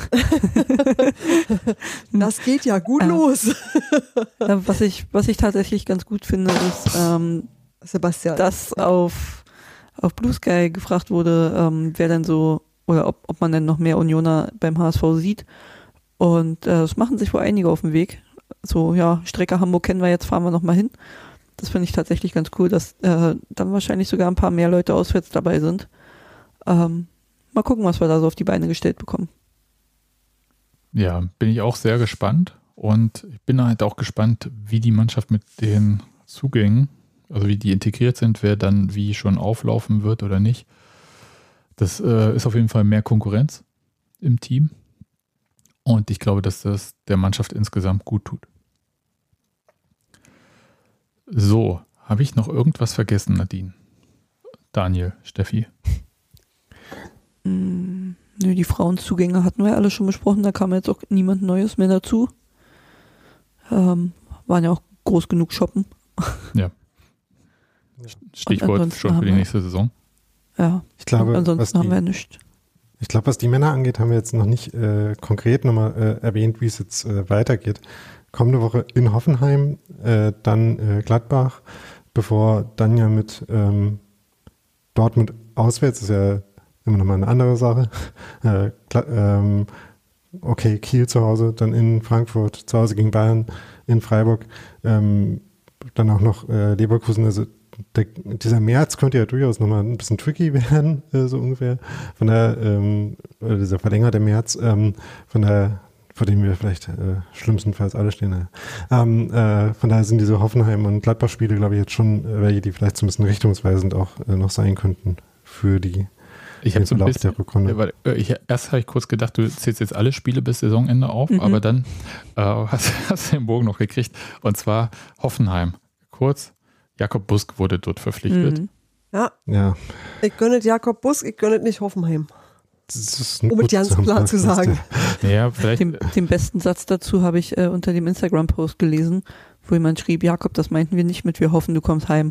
Das geht ja gut Äh. los. äh, was ich, was ich tatsächlich ganz gut finde, ist, ähm, Sebastian. dass auf, auf Blue Sky gefragt wurde, ähm, wer denn so, oder ob, ob man denn noch mehr Unioner beim H S V sieht. Und äh, es machen sich wohl einige auf den Weg. So, ja, Strecke Hamburg kennen wir, jetzt fahren wir noch mal hin. Das finde ich tatsächlich ganz cool, dass äh, dann wahrscheinlich sogar ein paar mehr Leute auswärts dabei sind. Ähm, mal gucken, was wir da so auf die Beine gestellt bekommen. Ja, bin ich auch sehr gespannt. Und ich bin halt auch gespannt, wie die Mannschaft mit den Zugängen, also wie die integriert sind, wer dann wie schon auflaufen wird oder nicht. Das äh, ist auf jeden Fall mehr Konkurrenz im Team. Und ich glaube, dass das der Mannschaft insgesamt gut tut. So, habe ich noch irgendwas vergessen, Nadine? Daniel, Steffi? Mm, nö, die Frauenzugänge hatten wir ja alle schon besprochen, da kam jetzt auch niemand Neues mehr dazu. Ähm, waren ja auch groß genug shoppen. Stichwort ansonsten schon für haben die wir- nächste Saison. Ja, Ich glaube, und was ansonsten haben die, wir nichts. ich glaube, was die Männer angeht, haben wir jetzt noch nicht äh, konkret nochmal äh, erwähnt, wie es jetzt äh, weitergeht. Kommende Woche in Hoffenheim, äh, dann äh, Gladbach, bevor dann ja mit ähm, Dortmund auswärts, ist ja immer nochmal eine andere Sache. Äh, Gla- ähm, okay, Kiel zu Hause, dann in Frankfurt, zu Hause gegen Bayern, in Freiburg, ähm, dann auch noch äh, Leverkusen. Also der, dieser März könnte ja durchaus nochmal ein bisschen tricky werden, äh, so ungefähr. Von der, ähm, oder dieser verlängerte März, ähm, von der, vor dem wir vielleicht äh, schlimmstenfalls alle stehen. Naja. Ähm, äh, von daher sind diese Hoffenheim- und Gladbach-Spiele, glaube ich, jetzt schon äh, welche, die vielleicht so ein bisschen richtungsweisend auch äh, noch sein könnten für die Ich habe so ein Verlauf bisschen, der Rückrunde. Ja, weil, äh, ich, erst habe ich kurz gedacht, du zählst jetzt alle Spiele bis Saisonende auf, Mhm. aber dann äh, hast, hast du den Bogen noch gekriegt. Und zwar Hoffenheim. Kurz, Jakob Busk wurde dort verpflichtet. Mhm. Ja, Ja, ich gönne es Jakob Busk, ich gönne es nicht Hoffenheim. das ist ein Um es ganz klar zu sagen. Ja, vielleicht. Den, den besten Satz dazu habe ich äh, unter dem Instagram-Post gelesen, wo jemand schrieb, Jakob, das meinten wir nicht mit, wir hoffen, du kommst heim.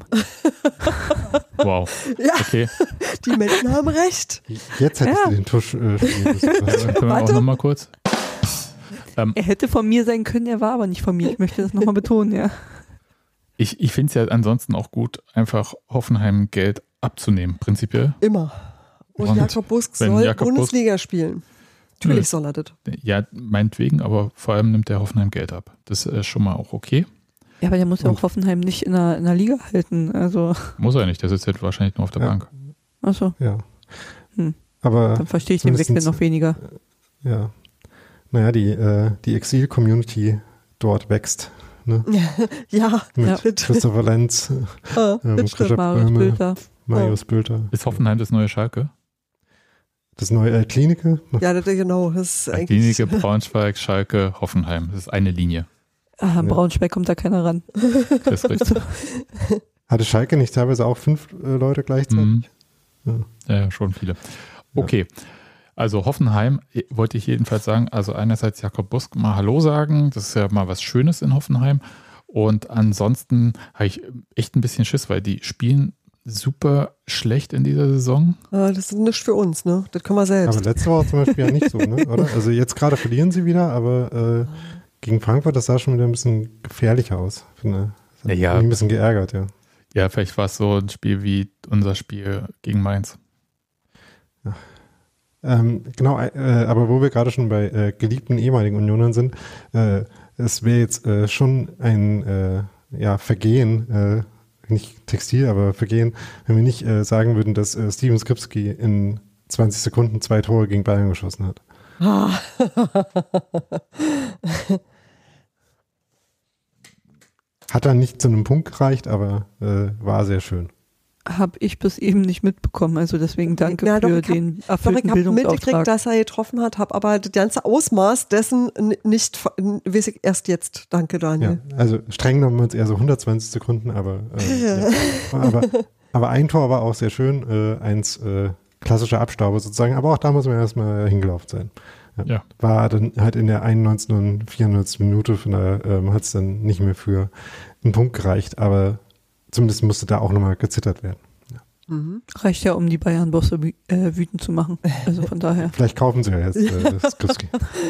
Wow. Ja, Okay. die Menschen haben recht. Jetzt hättest Ja. du den Tusch äh, spielen müssen. Können wir auch Warte. nochmal kurz? Ähm, Er hätte von mir sein können, er war aber nicht von mir. Ich möchte das nochmal betonen, ja. ich ich finde es ja ansonsten auch gut, einfach Hoffenheim Geld abzunehmen, prinzipiell. Immer. Und, Und Jakob Busk wenn soll Jakob Busk- Bundesliga spielen. Natürlich soll er das. Ja, meinetwegen, aber vor allem nimmt der Hoffenheim Geld ab. Das ist schon mal auch okay. Ja, aber der muss ja Und- auch Hoffenheim nicht in der, in der Liga halten. Also, Muss er nicht, der sitzt jetzt wahrscheinlich nur auf der Ja. Bank. achso, Ja. Hm. Aber dann verstehe ich den Wechsel zumindestens- noch weniger. ja. Naja, die, äh, die Exil-Community dort wächst. Ne? Ja, Mit Ja. Christopher Lenz, ah, ähm, das stimmt. Christoph Marius Böhme, Bülter. Marius Bülter. Ist Hoffenheim das neue Schalke? Das neue äh, Klinike. Ja, das, genau. Das ist eigentlich. Klinike, Braunschweig, Schalke, Hoffenheim. Das ist eine Linie. Ah, in Braunschweig kommt da keiner ran. Das ist richtig. Hatte Schalke nicht teilweise auch fünf äh, Leute gleichzeitig? Mhm. Ja. Ja, ja, schon viele. Okay. Also Hoffenheim eh, wollte ich jedenfalls sagen, also einerseits Jakob Busk mal Hallo sagen, das ist ja mal was Schönes in Hoffenheim, und ansonsten habe ich echt ein bisschen Schiss, weil die spielen super schlecht in dieser Saison. Ah, das ist nichts für uns, ne? Das können wir selbst. Aber letzte Woche zum Beispiel ja nicht so, ne? Oder? Also jetzt gerade verlieren sie wieder, aber äh, gegen Frankfurt, das sah schon wieder ein bisschen gefährlicher aus. Finde. Das hat Ja, ja. mich ein bisschen geärgert, ja. Ja, vielleicht war es so ein Spiel wie unser Spiel gegen Mainz. Ähm, genau, äh, aber wo wir gerade schon bei äh, geliebten ehemaligen Unionern sind, äh, es wäre jetzt äh, schon ein äh, ja, Vergehen, äh, nicht Textil, aber Vergehen, wenn wir nicht äh, sagen würden, dass äh, Steven Skripski in zwanzig Sekunden zwei Tore gegen Bayern geschossen hat. Ah. Hat dann nicht zu einem Punkt gereicht, aber äh, war sehr schön. Habe ich bis eben nicht mitbekommen, also deswegen danke Ja, doch, für ich hab- den Doch, erfüllten ich habe mitgekriegt, Bildungsauftrag. dass er getroffen hat, habe aber das ganze Ausmaß dessen n- nicht, ver- n- weiß ich erst jetzt. Danke, Ja, Daniel. also streng genommen waren es eher so hundertzwanzig Sekunden, aber, äh, ja. aber, aber ein Tor war auch sehr schön, äh, eins äh, klassischer Abstauber sozusagen, aber auch da muss man erstmal hingelaufen sein. Ja. Ja. War dann halt in der einundneunzigsten und vierundneunzigsten Minute, von der ähm, hat es dann nicht mehr für einen Punkt gereicht, aber zumindest musste da auch nochmal gezittert werden. Mhm. Reicht ja, um die Bayern-Bosse wü äh, wütend zu machen. Also von daher. Vielleicht kaufen sie ja jetzt äh, Skripski.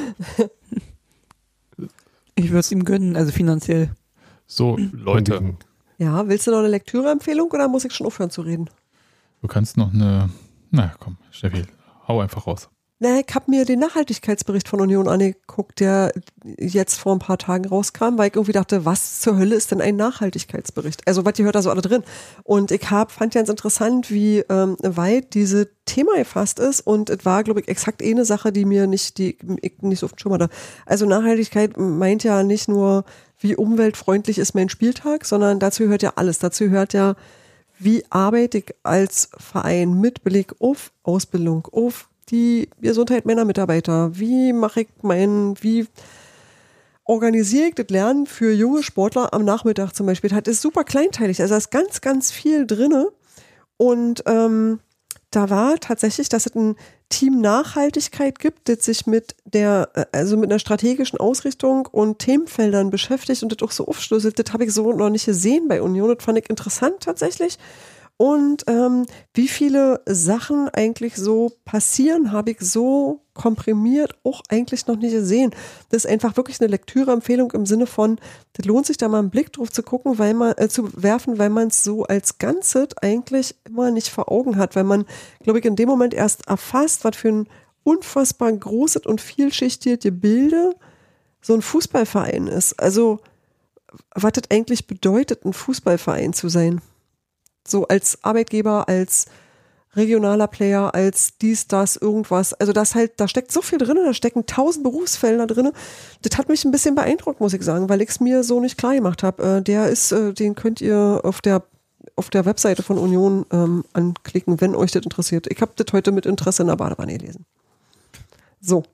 Ich würde es ihm gönnen, also finanziell. So, Leute, Von Ja, willst du noch eine Lektüreempfehlung oder muss ich schon aufhören zu reden? du kannst noch eine, na komm, Steffi, hau einfach raus. Na, ich habe mir den Nachhaltigkeitsbericht von Union angeguckt, der jetzt vor ein paar Tagen rauskam, weil ich irgendwie dachte, was zur Hölle ist denn ein Nachhaltigkeitsbericht? Also was gehört da so alle drin? Und ich hab, fand ganz interessant, wie ähm, weit diese Thema gefasst ist und es war, glaube ich, exakt eine Sache, die mir nicht, die ich nicht so auf dem Schirm hatte. Also Nachhaltigkeit meint ja nicht nur, wie umweltfreundlich ist mein Spieltag, sondern dazu gehört ja alles. Dazu gehört ja, wie arbeite ich als Verein mit Blick auf Ausbildung, auf die Gesundheit meiner Mitarbeiter, wie mache ich mein, wie organisiere ich das Lernen für junge Sportler am Nachmittag zum Beispiel. Das ist super kleinteilig, also da ist ganz, ganz viel drinne und ähm, da war tatsächlich, dass es ein Team Nachhaltigkeit gibt, das sich mit der, also mit einer strategischen Ausrichtung und Themenfeldern beschäftigt und das auch so aufschlüsselt. Das habe ich so noch nicht gesehen bei Union, das fand ich interessant tatsächlich. Und ähm, wie viele Sachen eigentlich so passieren, habe ich so komprimiert auch eigentlich noch nicht gesehen. Das ist einfach wirklich eine Lektüreempfehlung im Sinne von, das lohnt sich da mal einen Blick drauf zu gucken, weil man äh, zu werfen, weil man es so als Ganzes eigentlich immer nicht vor Augen hat, weil man, glaube ich, in dem Moment erst erfasst, was für ein unfassbar großes und vielschichtiges Gebilde so ein Fußballverein ist. Also was das eigentlich bedeutet, ein Fußballverein zu sein. So als Arbeitgeber, als regionaler Player, als dies, das, irgendwas. Also das halt, da steckt so viel drin, da stecken tausend Berufsfelder drin. Das hat mich ein bisschen beeindruckt, muss ich sagen, weil ich es mir so nicht klar gemacht habe. Äh, der ist, äh, den könnt ihr auf der auf der Webseite von Union ähm, anklicken, wenn euch das interessiert. Ich habe das heute mit Interesse in der Badewanne gelesen. So.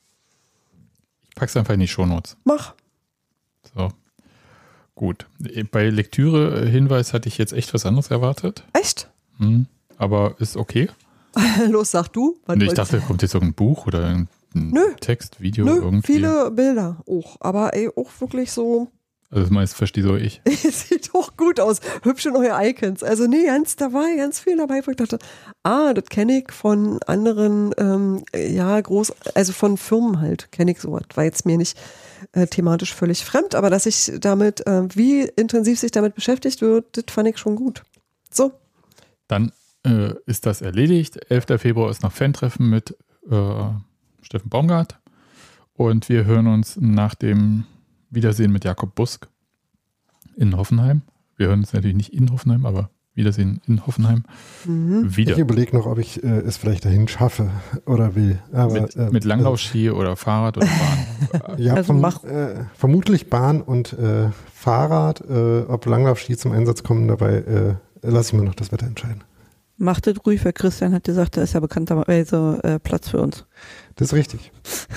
Ich pack's einfach in die Shownotes. Mach. So. Gut. Bei Lektüre-Hinweis hatte ich jetzt echt was anderes erwartet. Echt? Hm, aber ist okay. Los, sag du. Was Nee, ich wolltest- dachte, kommt jetzt irgendein Buch oder ein Nö. Text, Video Nö, irgendwie. viele Bilder auch. Aber ey, auch wirklich so. Also das meiste verstehe so ich. Sieht doch gut aus. Hübsche neue Icons. Also nee, ganz, da war ganz viel dabei, wo ich dachte, ah, das kenne ich von anderen, ähm, ja, groß, also von Firmen halt, kenne ich sowas. War jetzt mir nicht äh, thematisch völlig fremd, aber dass ich damit, äh, wie intensiv sich damit beschäftigt wird, das fand ich schon gut. So. Dann äh, ist das erledigt. elfter Februar ist noch Fan-Treffen mit äh, Steffen Baumgart. Und wir hören uns nach dem Wiedersehen mit Jakob Busk in Hoffenheim. Wir hören uns natürlich nicht in Hoffenheim, aber Wiedersehen in Hoffenheim. Mhm. Wieder. Ich überlege noch, ob ich äh, es vielleicht dahin schaffe oder will. Aber, Mit, äh, mit Langlaufski oder Fahrrad oder Bahn. Äh, ja, Also verm mach- äh, vermutlich Bahn und äh, Fahrrad. Äh, ob Langlaufski zum Einsatz kommen, dabei äh, lasse ich mir noch das Wetter entscheiden. Macht das ruhig, weil Christian hat gesagt, da ist ja bekannterweise äh, Platz für uns. Das ist richtig.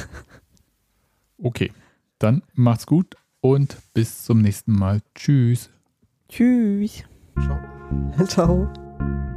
Okay, dann macht's gut und bis zum nächsten Mal. Tschüss. Tschüss. Ciao. Ciao.